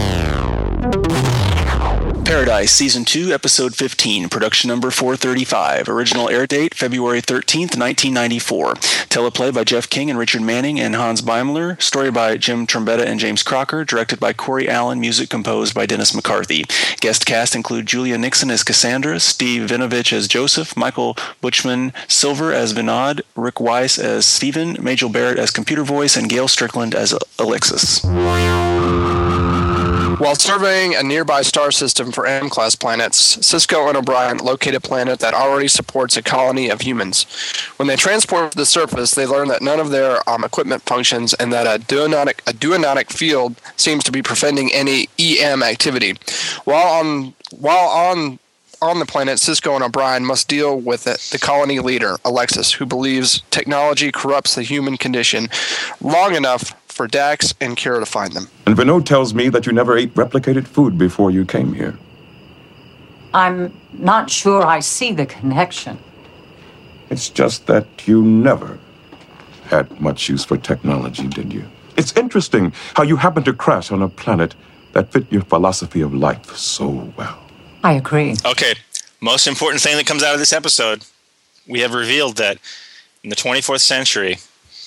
Paradise, Season two, Episode fifteen, production number four thirty-five. Original air date, February thirteenth, nineteen ninety-four. Teleplay by Jeff King and Richard Manning and Hans Beimler. Story by Jim Trombetta and James Crocker. Directed by Corey Allen. Music composed by Dennis McCarthy. Guest cast include Julia Nixon as Cassandra, Steve Vinovich as Joseph, Michael Butchman Silver as Vinod, Rick Weiss as Stephen, Majel Barrett as Computer Voice, and Gail Strickland as Alexis. While surveying a nearby star system for M-class planets, Sisko and O'Brien locate a planet that already supports a colony of humans. When they transport to the surface, they learn that none of their um, equipment functions and that a duonatic, a duonatic field seems to be preventing any E M activity. While on while on on the planet, Sisko and O'Brien must deal with it, the colony leader, Alexis, who believes technology corrupts the human condition long enough for Dax and Kira to find them. And Vinod tells me that you never ate replicated food before you came here. I'm not sure I see the connection. It's just that you never had much use for technology, did you? It's interesting how you happened to crash on a planet that fit your philosophy of life so well. I agree. Okay, most important thing that comes out of this episode, we have revealed that in the twenty-fourth century,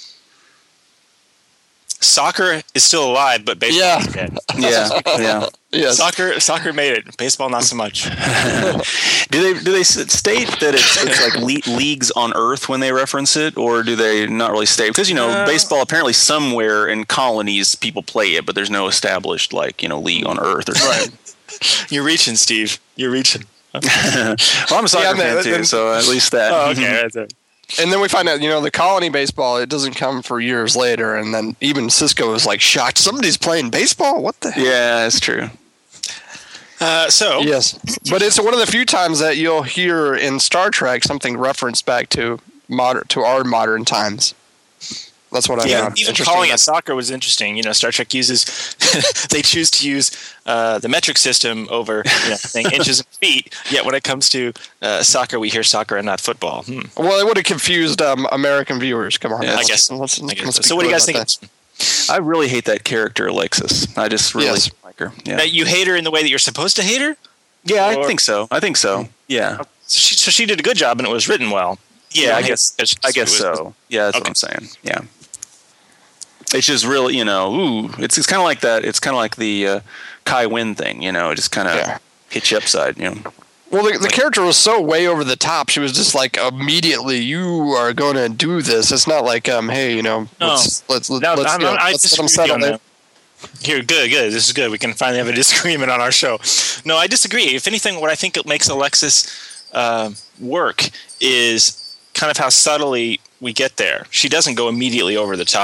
soccer is still alive, but baseball yeah. is dead. Yeah, yeah. Yes. Soccer, soccer made it. Baseball, not so much. do they do they state that it's, it's like le- leagues on Earth when they reference it, or do they not really state? Because you know, uh, baseball apparently somewhere in colonies people play it, but there's no established like you know league on Earth or something. Right. You're reaching, Steve. You're reaching. Well, I'm a soccer Yeah, fan man, too, then- so at least that. Oh, okay. That's it. And then we find out, you know, the colony baseball, it doesn't come for years later. And then even Sisko is like shocked. Somebody's playing baseball? What the heck? Yeah, that's true. Uh, so Yes. But it's one of the few times that you'll hear in Star Trek something referenced back to modern, to our modern times. That's what I yeah, found even interesting. calling it soccer was interesting. You know, Star Trek uses they choose to use uh, the metric system over you know, saying inches and feet. Yet when it comes to uh, soccer, we hear soccer and not football. Hmm. Well, it would have confused um, American viewers. Come on. Yeah, I guess. Let's, let's, I guess let's so. be so what do you clear guys about think? I really hate that character, Alexis. I just really Yes. don't like her. Yeah, That you hate her in the way that you're supposed to hate her? yeah, I Or- think so. I think so. Yeah, So she, so she did a good job, and it was written well. yeah, I hate guess. because I guess it was- so. Yeah, that's Okay. what I'm saying. Yeah, it's just really, you know, ooh, it's it's kind of like that. It's kind of like the uh, Kai Wynn thing, you know. It just kind of Yeah. hits you upside, you know. Well, the, the character was so way over the top. She was just like, immediately, you are going to do this. It's not like, um, hey, you know, No. let's let's let's, No, let's, I'm- you know, I'm- I let's let disagree them with you settle on there. that. Here, good, good. This is good. We can finally have a disagreement on our show. No, I disagree. If anything, what I think it makes Alexis uh, work is kind of how subtly we get there. She doesn't go immediately over the top.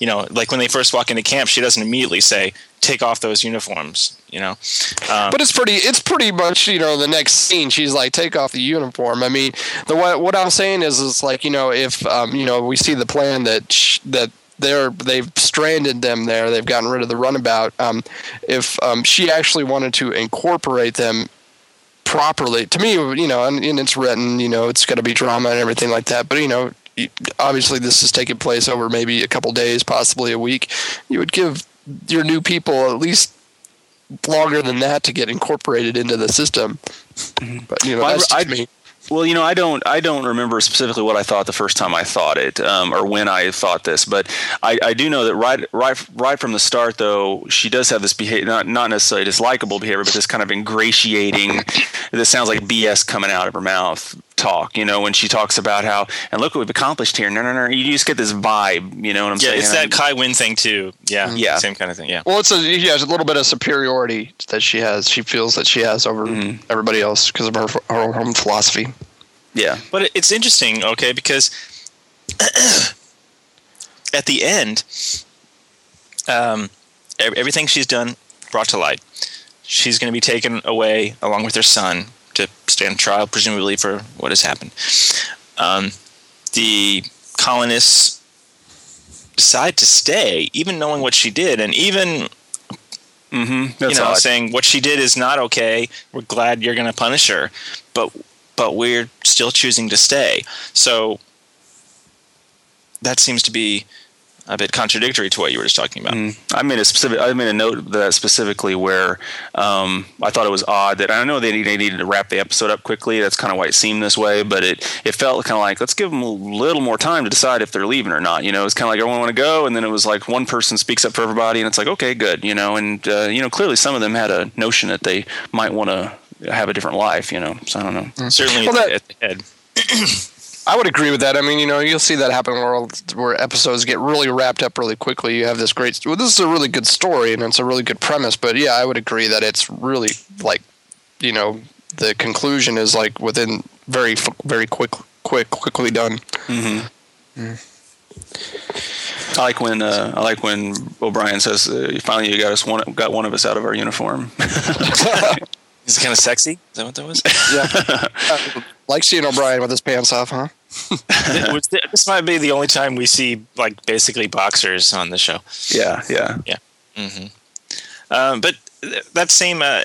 you know, like when they first walk into camp, she doesn't immediately say, take off those uniforms, you know. Um, but it's pretty it's pretty much, you know, the next scene she's like, take off the uniform. I mean, the what, what I'm saying is is like, you know, if um, you know, we see the plan that sh- that they're they've stranded them there, they've gotten rid of the runabout. Um, if um, she actually wanted to incorporate them properly, to me, you know, and, and it's written, you know, it's got to be drama and everything like that, but you know, obviously this is taking place over maybe a couple days, possibly a week. You would give your new people at least longer than that to get incorporated into the system. Mm-hmm. But you know, well, that's I, just me. Well, you know, I don't, I don't remember specifically what I thought the first time I thought it, um, or when I thought this, but I, I do know that right, right, right from the start, though, she does have this behavior, not, not necessarily this likable behavior, but this kind of ingratiating. This sounds like B S coming out of her mouth talk. You know, when she talks about how, and look what we've accomplished here. No, no, no. You just get this vibe. You know what I'm yeah, saying? Yeah, it's that Kai Wynn thing too. Yeah, yeah, same kind of thing. Yeah. Well, it's a yeah, it's a little bit of superiority that she has. She feels that she has over mm-hmm. everybody else because of her her own philosophy. Yeah. But it's interesting, okay, because at the end, um, everything she's done brought to light. She's going to be taken away along with her son to stand trial, presumably for what has happened. Um, the colonists decide to stay, even knowing what she did, and even mm-hmm. you know odd. saying what she did is not okay. We're glad you're going to punish her, but. But we're still choosing to stay. So that seems to be a bit contradictory to what you were just talking about. Mm. I made a specific. I made a note of that specifically where um, I thought it was odd that I know they needed, they needed to wrap the episode up quickly. That's kind of why it seemed this way. But it it felt kind of like let's give them a little more time to decide if they're leaving or not. You know, it's kind of like everyone want to go, and then it was like one person speaks up for everybody, and it's like okay, good. You know, and uh, you know clearly some of them had a notion that they might want to have a different life, you know. So I don't know. Mm. Certainly well, that, at the head. I would agree with that. I mean, you know, you'll see that happen where where episodes get really wrapped up really quickly. You have this great. Well, this is a really good story and it's a really good premise. But yeah, I would agree that it's really like, you know, the conclusion is like within very very quick quick quickly done. Mm-hmm. Mm. I like when uh, I like when O'Brien says, uh, "Finally, you got us one got one of us out of our uniform." Is it kind of sexy? Is that what that was? Yeah. uh, like seeing O'Brien with his pants off, huh? This might be the only time we see like basically boxers on the show. Yeah, yeah, yeah. Mm-hmm. Um, but that same uh,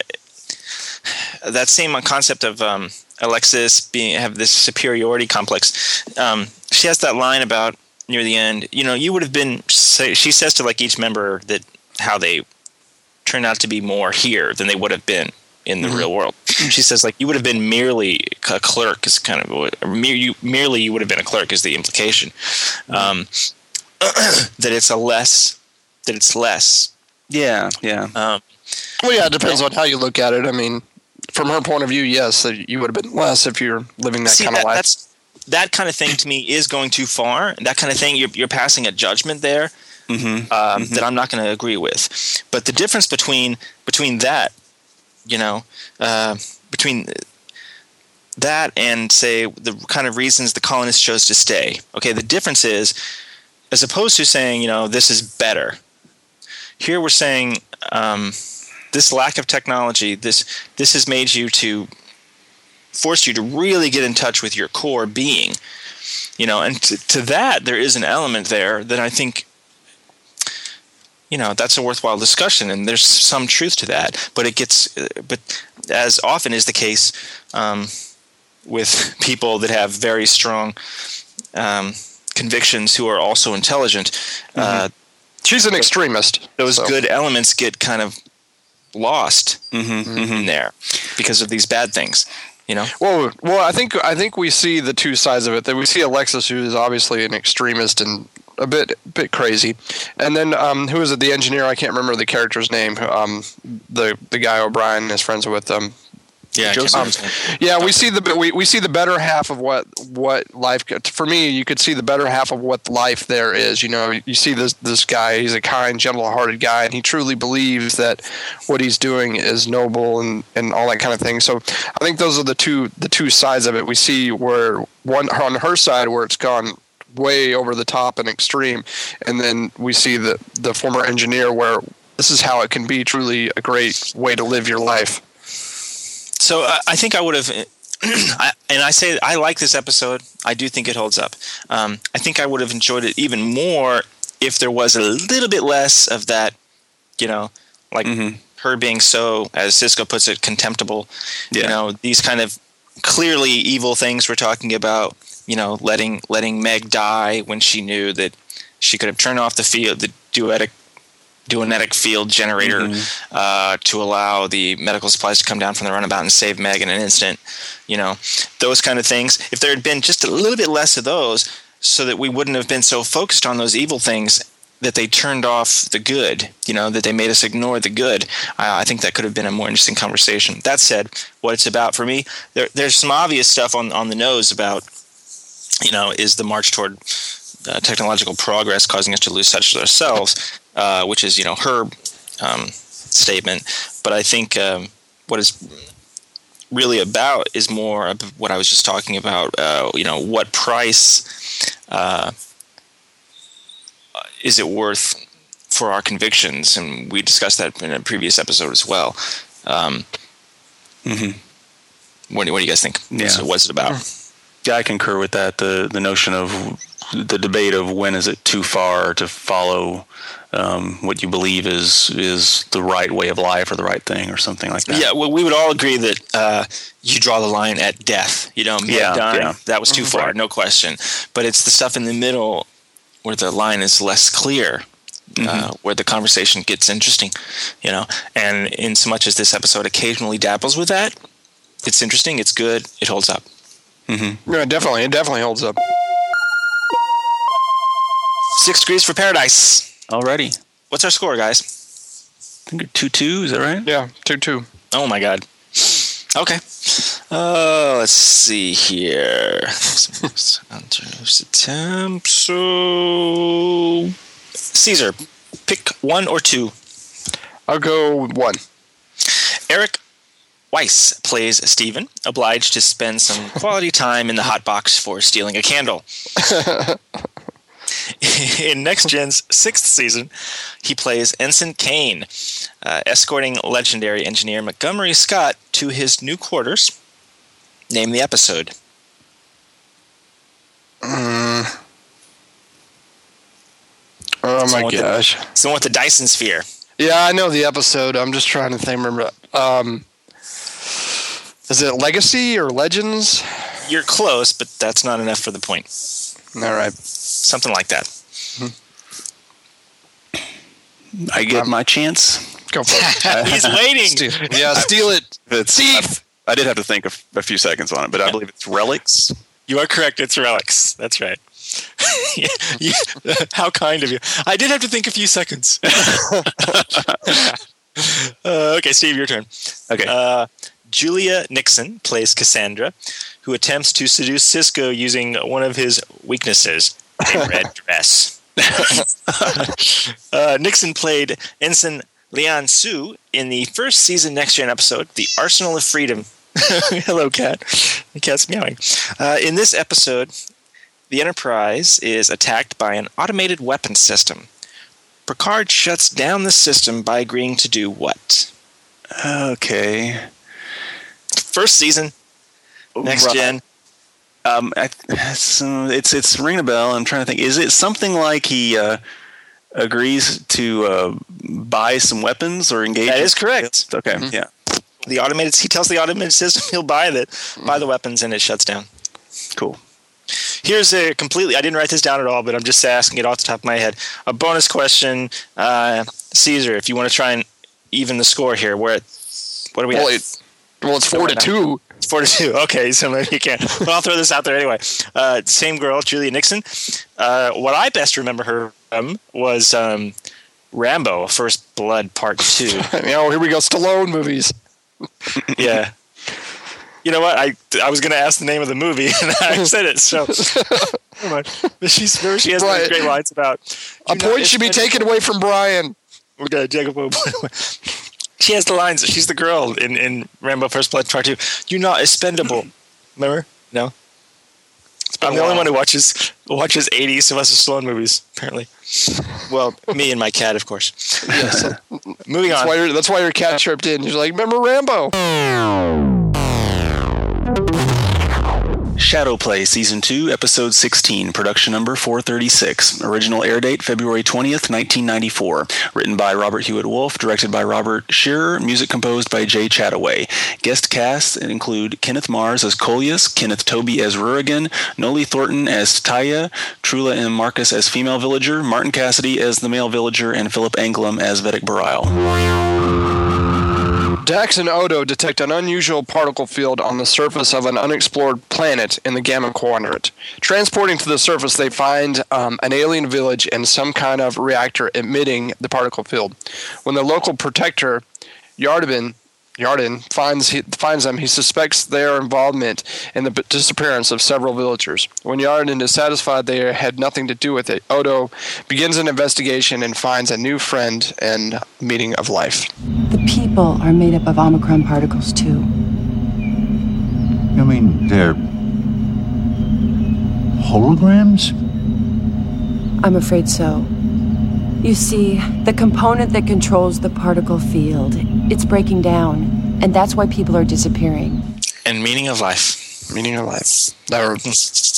that same concept of um, Alexis being have this superiority complex. Um, she has that line about near the end. You know, you would have been. Say, she says to like each member that how they turn out to be more here than they would have been in the mm-hmm. real world. She says, like, you would have been merely a clerk is kind of what, or mere, you, merely you would have been a clerk is the implication. Mm-hmm. Um, that it's a less, that it's less. Yeah, yeah. Um, well, yeah, it depends on how you look at it. I mean, from her point of view, yes, that you would have been less if you're living that see, kind that, of life. That's, that kind of thing to me is going too far. That kind of thing, you're, you're passing a judgment there mm-hmm. Um, mm-hmm. that I'm not going to agree with. But the difference between between that, you know, uh, between that and, say, the kind of reasons the colonists chose to stay. Okay, the difference is, as opposed to saying, you know, this is better, here we're saying um, this lack of technology, this this has made you to, forced you to really get in touch with your core being. You know, and to, to that, there is an element there that I think, you know, that's a worthwhile discussion, and there's some truth to that. But it gets, but as often is the case um, with people that have very strong um, convictions who are also intelligent, mm-hmm. uh, she's an extremist. Those so. good elements get kind of lost mm-hmm. in Mm-hmm. there because of these bad things. You know? Well, well, I think I think we see the two sides of it. That we see Alexis, who is obviously an extremist and a bit bit crazy, and then um, who is it? The engineer? I can't remember the character's name. Um, the the guy O'Brien is friends with. Um, yeah, um, yeah. We see the we, we see the better half of what what life. For me, you could see the better half of what life there is. You know, you see this this guy. He's a kind, gentle-hearted guy, and he truly believes that what he's doing is noble and, and all that kind of thing. So I think those are the two the two sides of it. We see where one on her side where it's gone way over the top and extreme, and then we see the the former engineer where this is how it can be truly a great way to live your life. So uh, I think I would have, I, and I say I like this episode. I do think it holds up. Um, I think I would have enjoyed it even more if there was a little bit less of that, you know, like mm-hmm. her being so, as Sisko puts it, contemptible. Yeah. You know, these kind of clearly evil things we're talking about. You know, letting letting Meg die when she knew that she could have turned off the field, the duetic, duonetic field generator mm-hmm. uh, to allow the medical supplies to come down from the runabout and save Meg in an instant. You know, those kind of things. If there had been just a little bit less of those, so that we wouldn't have been so focused on those evil things that they turned off the good, you know, that they made us ignore the good. Uh, I think that could have been a more interesting conversation. That said, what it's about for me, there, there's some obvious stuff on, on the nose about, you know, is the march toward uh, technological progress causing us to lose touch with ourselves, uh, which is, you know, her um, statement. But I think um, what it's really about is more of what I was just talking about, uh, you know, what price uh, is it worth for our convictions? And we discussed that in a previous episode as well. Um, mm-hmm. what, do, what do you guys think? Yeah. So what's it about? Yeah, I concur with that. The the notion of the debate of when is it too far to follow um, what you believe is is the right way of life or the right thing or something like that. Yeah, well, we would all agree that uh, you draw the line at death. You know, yeah, dying, yeah. that was too Mm-hmm. far, Right. no question. But it's the stuff in the middle where the line is less clear, mm-hmm. uh, where the conversation gets interesting. You know, and in so much as this episode occasionally dabbles with that, it's interesting, it's good, it holds up. Mm-hmm. Yeah, definitely. It definitely holds up. Six degrees for paradise. Alrighty. What's our score, guys? I think two two, is that right? Yeah, two two. Oh my god. Okay. Uh, let's see here. Attempt. So, Caesar, pick one or two. I'll go one. Eric Weiss plays Steven, obliged to spend some quality time in the hot box for stealing a candle. In Next Gen's sixth season, he plays Ensign Kane, uh, escorting legendary engineer Montgomery Scott to his new quarters. Name the episode. Mm. Oh my gosh. The, it's the one with the Dyson sphere. Yeah, I know the episode. I'm just trying to think. Remember, um, is it Legacy or Legends? You're close, but that's not enough for the point. All right. Something like that. I get um, my chance. Go for it. He's waiting. Steal. Yeah, steal it. It's, I, I did have to think of a few seconds on it, but yeah. I believe it's Relics. You are correct. It's Relics. That's right. yeah, yeah. How kind of you. I did have to think a few seconds. uh, okay, Steve, your turn. Okay. Uh, Julia Nixon plays Cassandra, who attempts to seduce Sisko using one of his weaknesses, a red dress. uh, Nixon played Ensign Lian Su in the first season Next Gen episode, The Arsenal of Freedom. Hello, cat. The cat's meowing. Uh, in this episode, the Enterprise is attacked by an automated weapons system. Picard shuts down the system by agreeing to do what? Okay. First season, Next right. Gen. Um, I, it's, it's it's ringing a bell. I'm trying to think. Is it something like he uh, agrees to uh, buy some weapons or engage? That is correct. Okay, mm-hmm. yeah. The automated. He tells the automated system he'll buy it, mm-hmm. buy the weapons, and it shuts down. Cool. Here's a completely. I didn't write this down at all, but I'm just asking it off the top of my head. A bonus question, uh, Caesar. If you want to try and even the score here, where what are we well, at? It, well, it's four to two. It's four to two. Okay, so maybe you can't. But I'll throw this out there anyway. Uh, same girl, Julia Nixon. Uh, what I best remember her from was um, Rambo: First Blood Part Two. You know, here we go, Stallone movies. Yeah. You know what? I I was going to ask the name of the movie, and I said it. So, but she's she has those great lines about. A point should be taken away from Brian. We're going to take a point away. She has the lines. She's the girl in, in Rambo: First Blood Part Two. You're not expendable. Remember? No. I'm the only one who watches watches eighties Sylvester Stallone movies, apparently. Well, me and my cat, of course. Yes. Moving that's on. Why that's why your cat chirped in. You're like, remember Rambo? Shadowplay Season two, Episode sixteen, production number four thirty-six. Original air date February twentieth, nineteen ninety-four. Written by Robert Hewitt Wolf, directed by Robert Shearer, music composed by Jay Chataway. Guest casts include Kenneth Mars as Coleus, Kenneth Tobey as Rurigan, Noli Thornton as Taya, Trula M. Marcus as female villager, Martin Cassidy as the male villager, and Philip Anglam as Vedic Barile. Dax and Odo detect an unusual particle field on the surface of an unexplored planet in the Gamma Quadrant. Transporting to the surface, they find um, an alien village and some kind of reactor emitting the particle field. When the local protector, Yardin, Yardin finds he, finds them, he suspects their involvement in the disappearance of several villagers. When Yardin is satisfied they had nothing to do with it, Odo begins an investigation and finds a new friend and meaning of life. The people are made up of Omicron particles, too. I mean, they're holograms? I'm afraid so. You see, the component that controls the particle field, it's breaking down, and that's why people are disappearing. And meaning of life. Meaning of life. That were...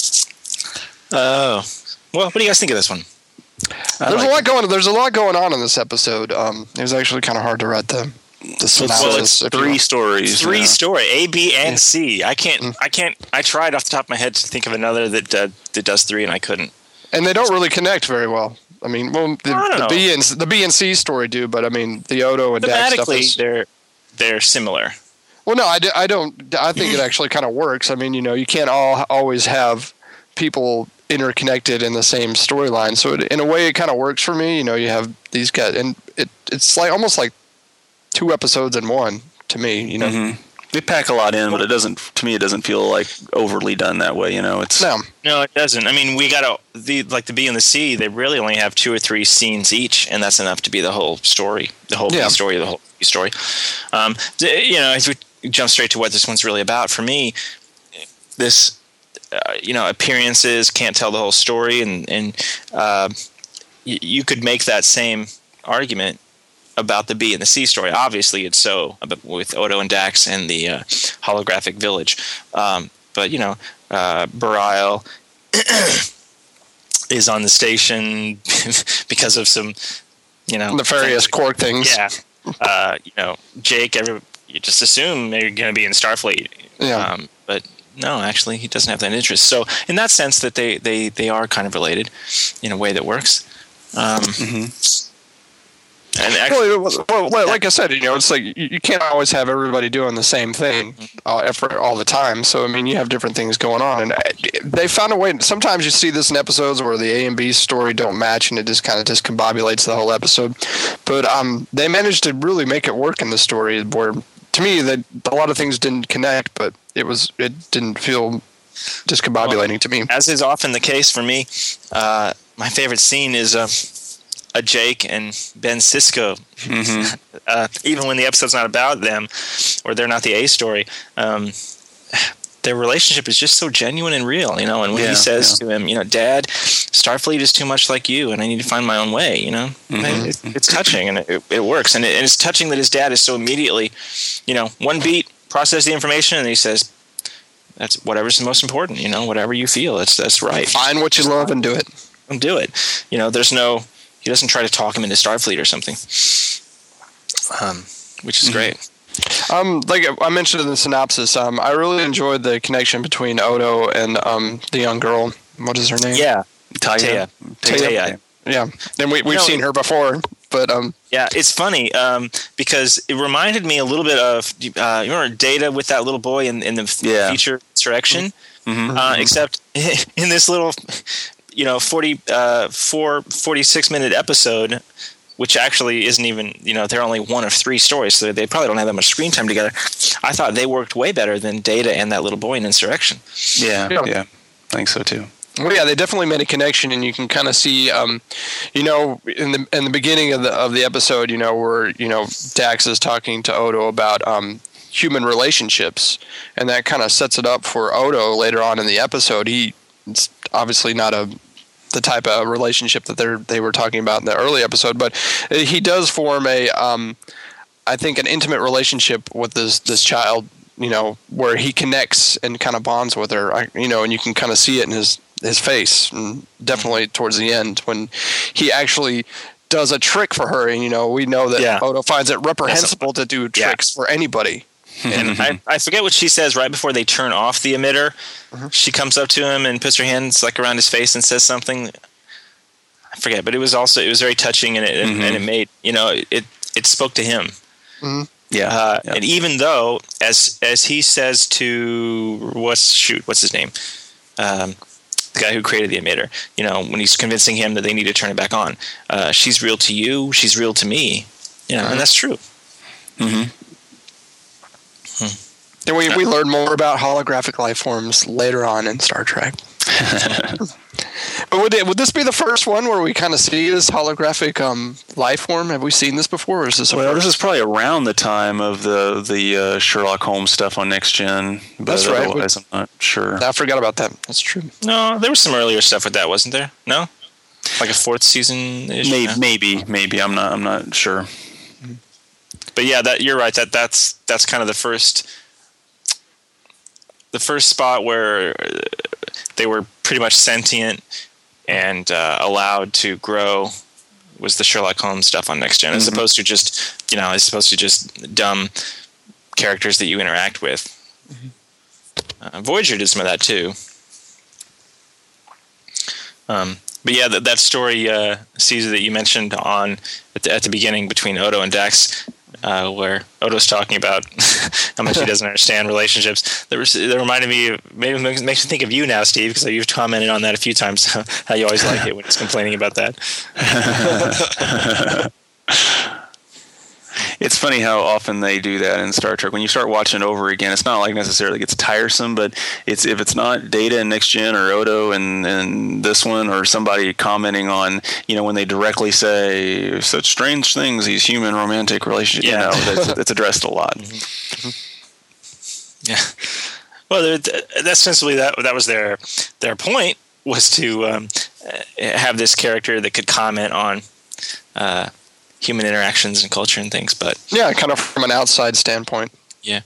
Oh. Well, what do you guys think of this one? I there's like a lot it. going. There's a lot going on in this episode. Um, it was actually kind of hard to write the the synopsis. Well, it's three stories. Three yeah. story A, B, and yeah. C. I can't. Mm. I can't. I tried off the top of my head to think of another that uh, that does three, and I couldn't. And they don't really connect very well. I mean, well, the, the B and the B and C story do, but I mean, the Odo and Dax stuff is they're they're similar. Well, no, I, do, I don't. I think it actually kind of works. I mean, you know, you can't all always have people interconnected in the same storyline. So it, in a way, it kind of works for me. You know, you have these guys, and it it's like almost like two episodes in one to me. You know, mm-hmm. They pack a lot in, but it doesn't. To me, it doesn't feel like overly done that way. You know, it's no, no, it doesn't. I mean, we got to the like the B and the C. They really only have two or three scenes each, and that's enough to be the whole story, the whole yeah. B story, the whole B story. Um, you know, as we jump straight to what this one's really about, for me, this. Uh, you know, appearances can't tell the whole story, and and uh, y- you could make that same argument about the B and the C story. Obviously, it's so with Odo and Dax and the uh, holographic village, um, but you know, uh, Barile is on the station because of some, you know, nefarious Quark things. Yeah, uh, you know, Jake. Every, you just assume they're going to be in Starfleet. Yeah, um, but. No, actually, he doesn't have that interest. So, in that sense, that they, they, they are kind of related in a way that works. Um, mm-hmm. And actually, well, well, well, like I said, you know, it's like you, you can't always have everybody doing the same thing uh, for all the time. So, I mean, you have different things going on, and they found a way. Sometimes you see this in episodes where the A and B story don't match, and it just kind of discombobulates the whole episode. But um, they managed to really make it work in the story where. To me, that a lot of things didn't connect, but it was it didn't feel discombobulating well, to me. As is often the case for me, uh, my favorite scene is uh, a Jake and Ben Sisko. Mm-hmm. uh, even when the episode's not about them, or they're not the A story, um, their relationship is just so genuine and real, you know. And when yeah, he says yeah. to him, you know, Dad, Starfleet is too much like you, and I need to find my own way, you know. Mm-hmm. It, it's touching, and it, it works, and, it, and it's touching that his dad is so immediately, you know, one beat, process the information, and he says, "That's whatever's the most important, you know, whatever you feel, that's that's right. Find what you love and do it, and do it." You know, there's no, he doesn't try to talk him into Starfleet or something, um, which is mm-hmm. great. Um, like I mentioned in the synopsis, um, I really enjoyed the connection between Odo and um, the young girl. What is her name? Yeah, Taya. Taya. Yeah, and we we've no, seen her before, but um, yeah, it's funny um, because it reminded me a little bit of uh, you remember Data with that little boy in, in the yeah. feature Insurrection, mm-hmm. uh, except in this little, you know, forty-four, forty-six minute episode. Which actually isn't even, you know, they're only one of three stories, so they probably don't have that much screen time together. I thought they worked way better than Data and that little boy in Insurrection. Yeah, yeah, yeah. I think so too. Well, yeah, they definitely made a connection, and you can kind of see, um, you know, in the in the beginning of the of the episode, you know, where you know Dax is talking to Odo about um, human relationships, and that kind of sets it up for Odo later on in the episode. He it's obviously not a the type of relationship that they they were talking about in the early episode, but he does form a, um, I think, an intimate relationship with this this child, you know, where he connects and kind of bonds with her, I, you know, and you can kind of see it in his his face, and definitely towards the end when he actually does a trick for her, and you know, we know that yeah. Odo finds it reprehensible to do tricks yeah. for anybody. And I, I forget what she says right before they turn off the emitter. Mm-hmm. She comes up to him and puts her hands like around his face and says something. I forget, but it was also it was very touching, and it mm-hmm. and it made you know it it spoke to him. Mm-hmm. Yeah. Uh, yeah, and even though as as he says to what's shoot what's his name, um, the guy who created the emitter, you know, when he's convincing him that they need to turn it back on, uh, she's real to you, she's real to me, you know, mm-hmm. and that's true. Mm-hmm. Hmm. And we, we learn more about holographic life forms later on in Star Trek. But would it, would this be the first one where we kind of see this holographic um, life form? Have we seen this before, or is this? A well, first? This is probably around the time of the the uh, Sherlock Holmes stuff on Next Gen. But That's right. Otherwise, I'm not sure. I forgot about that. That's true. No, there was some earlier stuff with that, wasn't there? No, like a fourth season. Maybe, no? maybe, maybe. I'm not. I'm not sure. But yeah, that you're right. That that's that's kind of the first. The first spot where they were pretty much sentient and uh, allowed to grow was the Sherlock Holmes stuff on Next Gen, mm-hmm. as opposed to just, you know, as opposed to just dumb characters that you interact with. Mm-hmm. Uh, Voyager did some of that too. Um, but yeah, that, that story, uh, Caesar, that you mentioned on at the, at the beginning between Odo and Dax. Uh, where Odo's talking about how much he doesn't understand relationships. That, was, that reminded me, of, maybe makes me think of you now, Steve, because you've commented on that a few times, how you always like it when he's complaining about that. It's funny how often they do that in Star Trek. When you start watching it over again, it's not like necessarily gets tiresome, but it's if it's not Data and Next Gen or Odo and, and this one, or somebody commenting on, you know, when they directly say such strange things, these human romantic relationships, yeah. you know, that's, it's addressed a lot. Mm-hmm. Yeah. Well, that's essentially that. That was their their point, was to um, have this character that could comment on uh, human interactions and culture and things, but yeah, kind of from an outside standpoint. Yeah.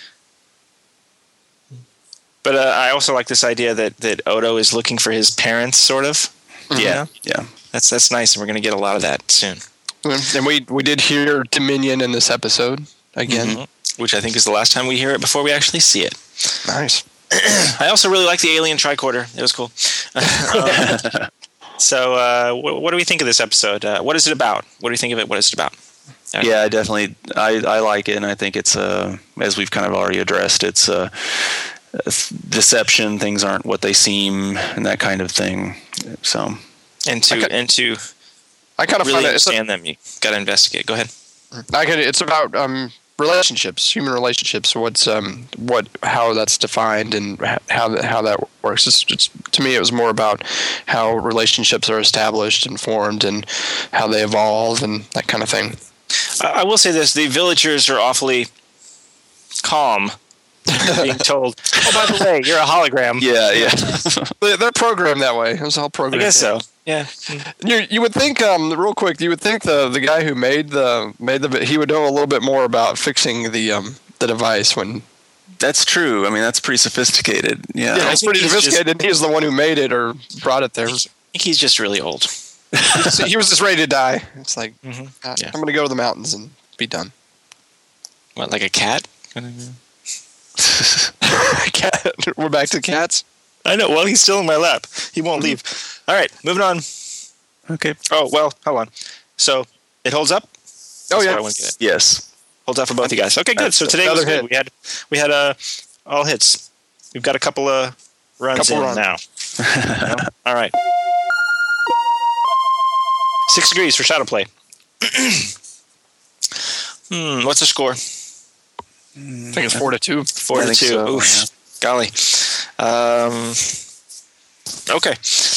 But uh, I also like this idea that, that Odo is looking for his parents, sort of. Mm-hmm. Yeah, yeah. That's that's nice, and we're going to get a lot of that soon. And we we did hear Dominion in this episode again, mm-hmm. which I think is the last time we hear it before we actually see it. Nice. I also really like the alien tricorder. It was cool. um, So, uh, what, what do we think of this episode? Uh, what is it about? What do you think of it? What is it about? I yeah, I definitely, I, I like it, and I think it's, uh, as we've kind of already addressed, it's uh, deception. Things aren't what they seem, and that kind of thing. So, and to I and to I kind of really find understand it, them, you got to investigate. Go ahead. I could, it's about um, relationships, human relationships. What's um, what, how that's defined, and how that, how that works. It's, it's, to me, it was more about how relationships are established and formed, and how they evolve, and that kind of thing. I will say this: the villagers are awfully calm. Being told, "Oh, by the way, you're a hologram." Yeah, yeah. They're programmed that way. It was all programmed. I guess so. Yeah. You you would think, um, real quick, you would think the the guy who made the made the he would know a little bit more about fixing the um the device when. That's true. I mean, that's pretty sophisticated. Yeah, yeah it's pretty sophisticated. Just, he's the one who made it or brought it there. I think he's just really old. He was just ready to die. It's like, mm-hmm. uh, yeah. I'm going to go to the mountains and be done. What, like a cat? Cat. We're back to cats. I know. Well, he's still in my lap. He won't leave. All right, moving on. Okay. Oh well, hold on. So it holds up. Oh yeah. Yes. Holds up for both you guys. Okay, good. So today was good. We had we had uh, all hits. We've got a couple of runs couple in runs. now. no? All right. Six degrees for shadow play. hmm. What's the score? I think it's four to two. Four to two. So, Oof. Yeah. Golly. Um. Okay.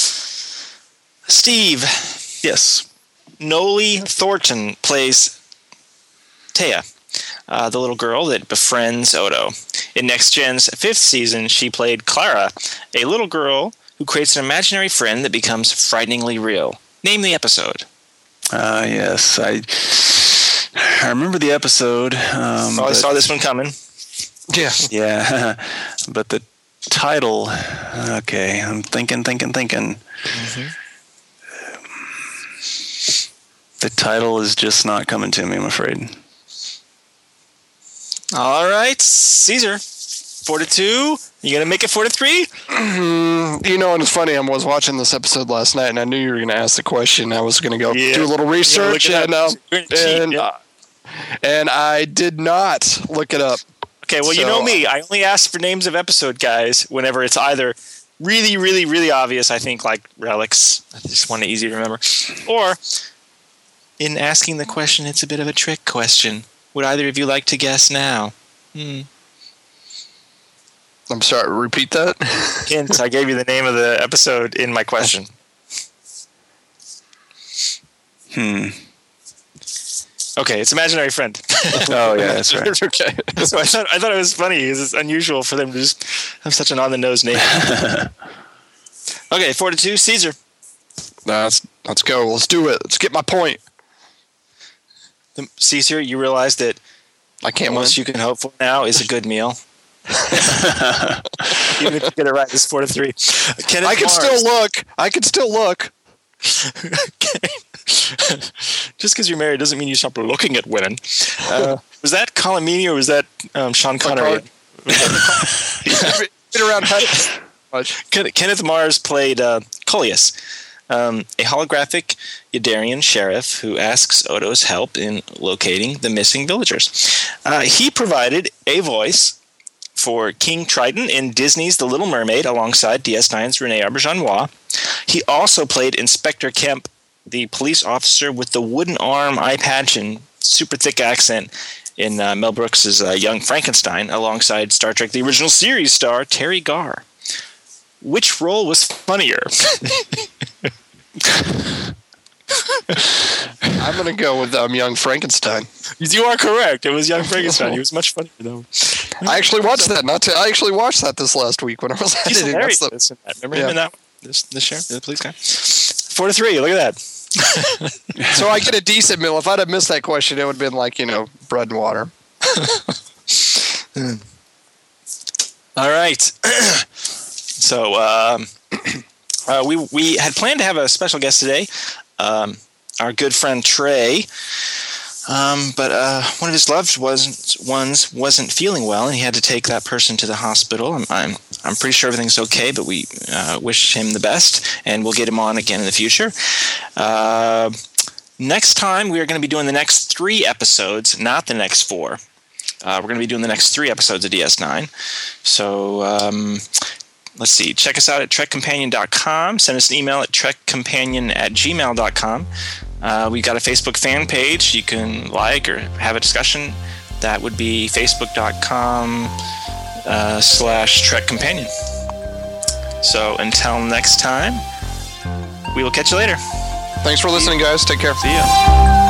Steve. Yes. Noli Thornton plays Taya, uh, the little girl that befriends Odo. In Next Gen's fifth season, she played Clara, a little girl who creates an imaginary friend that becomes frighteningly real. Name the episode. Uh, yes, I I remember the episode. Um, oh, I saw this one coming. Yeah. Yeah, but the title, okay, I'm thinking, thinking, thinking. Mm-hmm. The title is just not coming to me, I'm afraid. All right, Caesar, four to two. You gonna make it four to three? Mm-hmm. You know, and it's funny. I was watching this episode last night, and I knew you were going to ask the question. I was going to go yeah. do a little research, yeah, and uh, and, yeah. uh, and I did not look it up. Okay, well, so, you know me. I only ask for names of episode guys whenever it's either really, really, really obvious. I think like Relics. I just want it easy to remember, or in asking the question, it's a bit of a trick question. Would either of you like to guess now? Hmm. I'm sorry, repeat that? Hint, I gave you the name of the episode in my question. Hmm. Okay, it's Imaginary Friend. Oh, yeah, that's right. Okay. So I thought, I thought it was funny because it's unusual for them to just have such an on-the-nose name. Okay, four to two, Caesar. Let's, let's go. Let's do it. Let's get my point. The, Caesar, you realize that I can't most you can hope for now is a good meal. Even if you get it right, it's four to three. Kenneth I can Mars. still look. I can still look. Just because you're married doesn't mean you stop looking at women. Uh, was that Colin Meaney or was that um, Sean Connery? Been around much. Kenneth Mars played uh, Coleus, um, a holographic Yadarian sheriff who asks Odo's help in locating the missing villagers. Uh, he provided a voice for King Triton in Disney's The Little Mermaid alongside D S nine's Rene Auberjonois. He also played Inspector Kemp, the police officer with the wooden arm, eye patch, and super thick accent in uh, Mel Brooks' uh, Young Frankenstein alongside Star Trek The Original Series star Terry Garr. Which role was funnier? I'm going to go with um, Young Frankenstein. You are correct. It was Young Frankenstein. He was much funnier, though. I actually watched that. Not to, I actually watched that this last week when I was He's editing. hilarious. The, Remember yeah. him in that one? This, the sheriff, the police guy? Four to three. Look at that. So I get a decent meal. If I'd have missed that question, it would have been like, you know, bread and water. All right. So um, uh, we we had planned to have a special guest today, um, our good friend Trey, um, but uh, one of his loved ones, ones wasn't feeling well, and he had to take that person to the hospital. I'm I'm, I'm pretty sure everything's okay, but we uh, wish him the best, and we'll get him on again in the future. Uh, next time, we are going to be doing the next three episodes, not the next four. Uh, we're going to be doing the next three episodes of D S nine. So um, let's see. Check us out at trek companion dot com. Send us an email at trek companion at gmail dot com. Uh, we've got a Facebook fan page. You can like or have a discussion. That would be facebook dot com uh, slash trek companion. So until next time, we will catch you later. Thanks for listening, guys. Take care. See ya.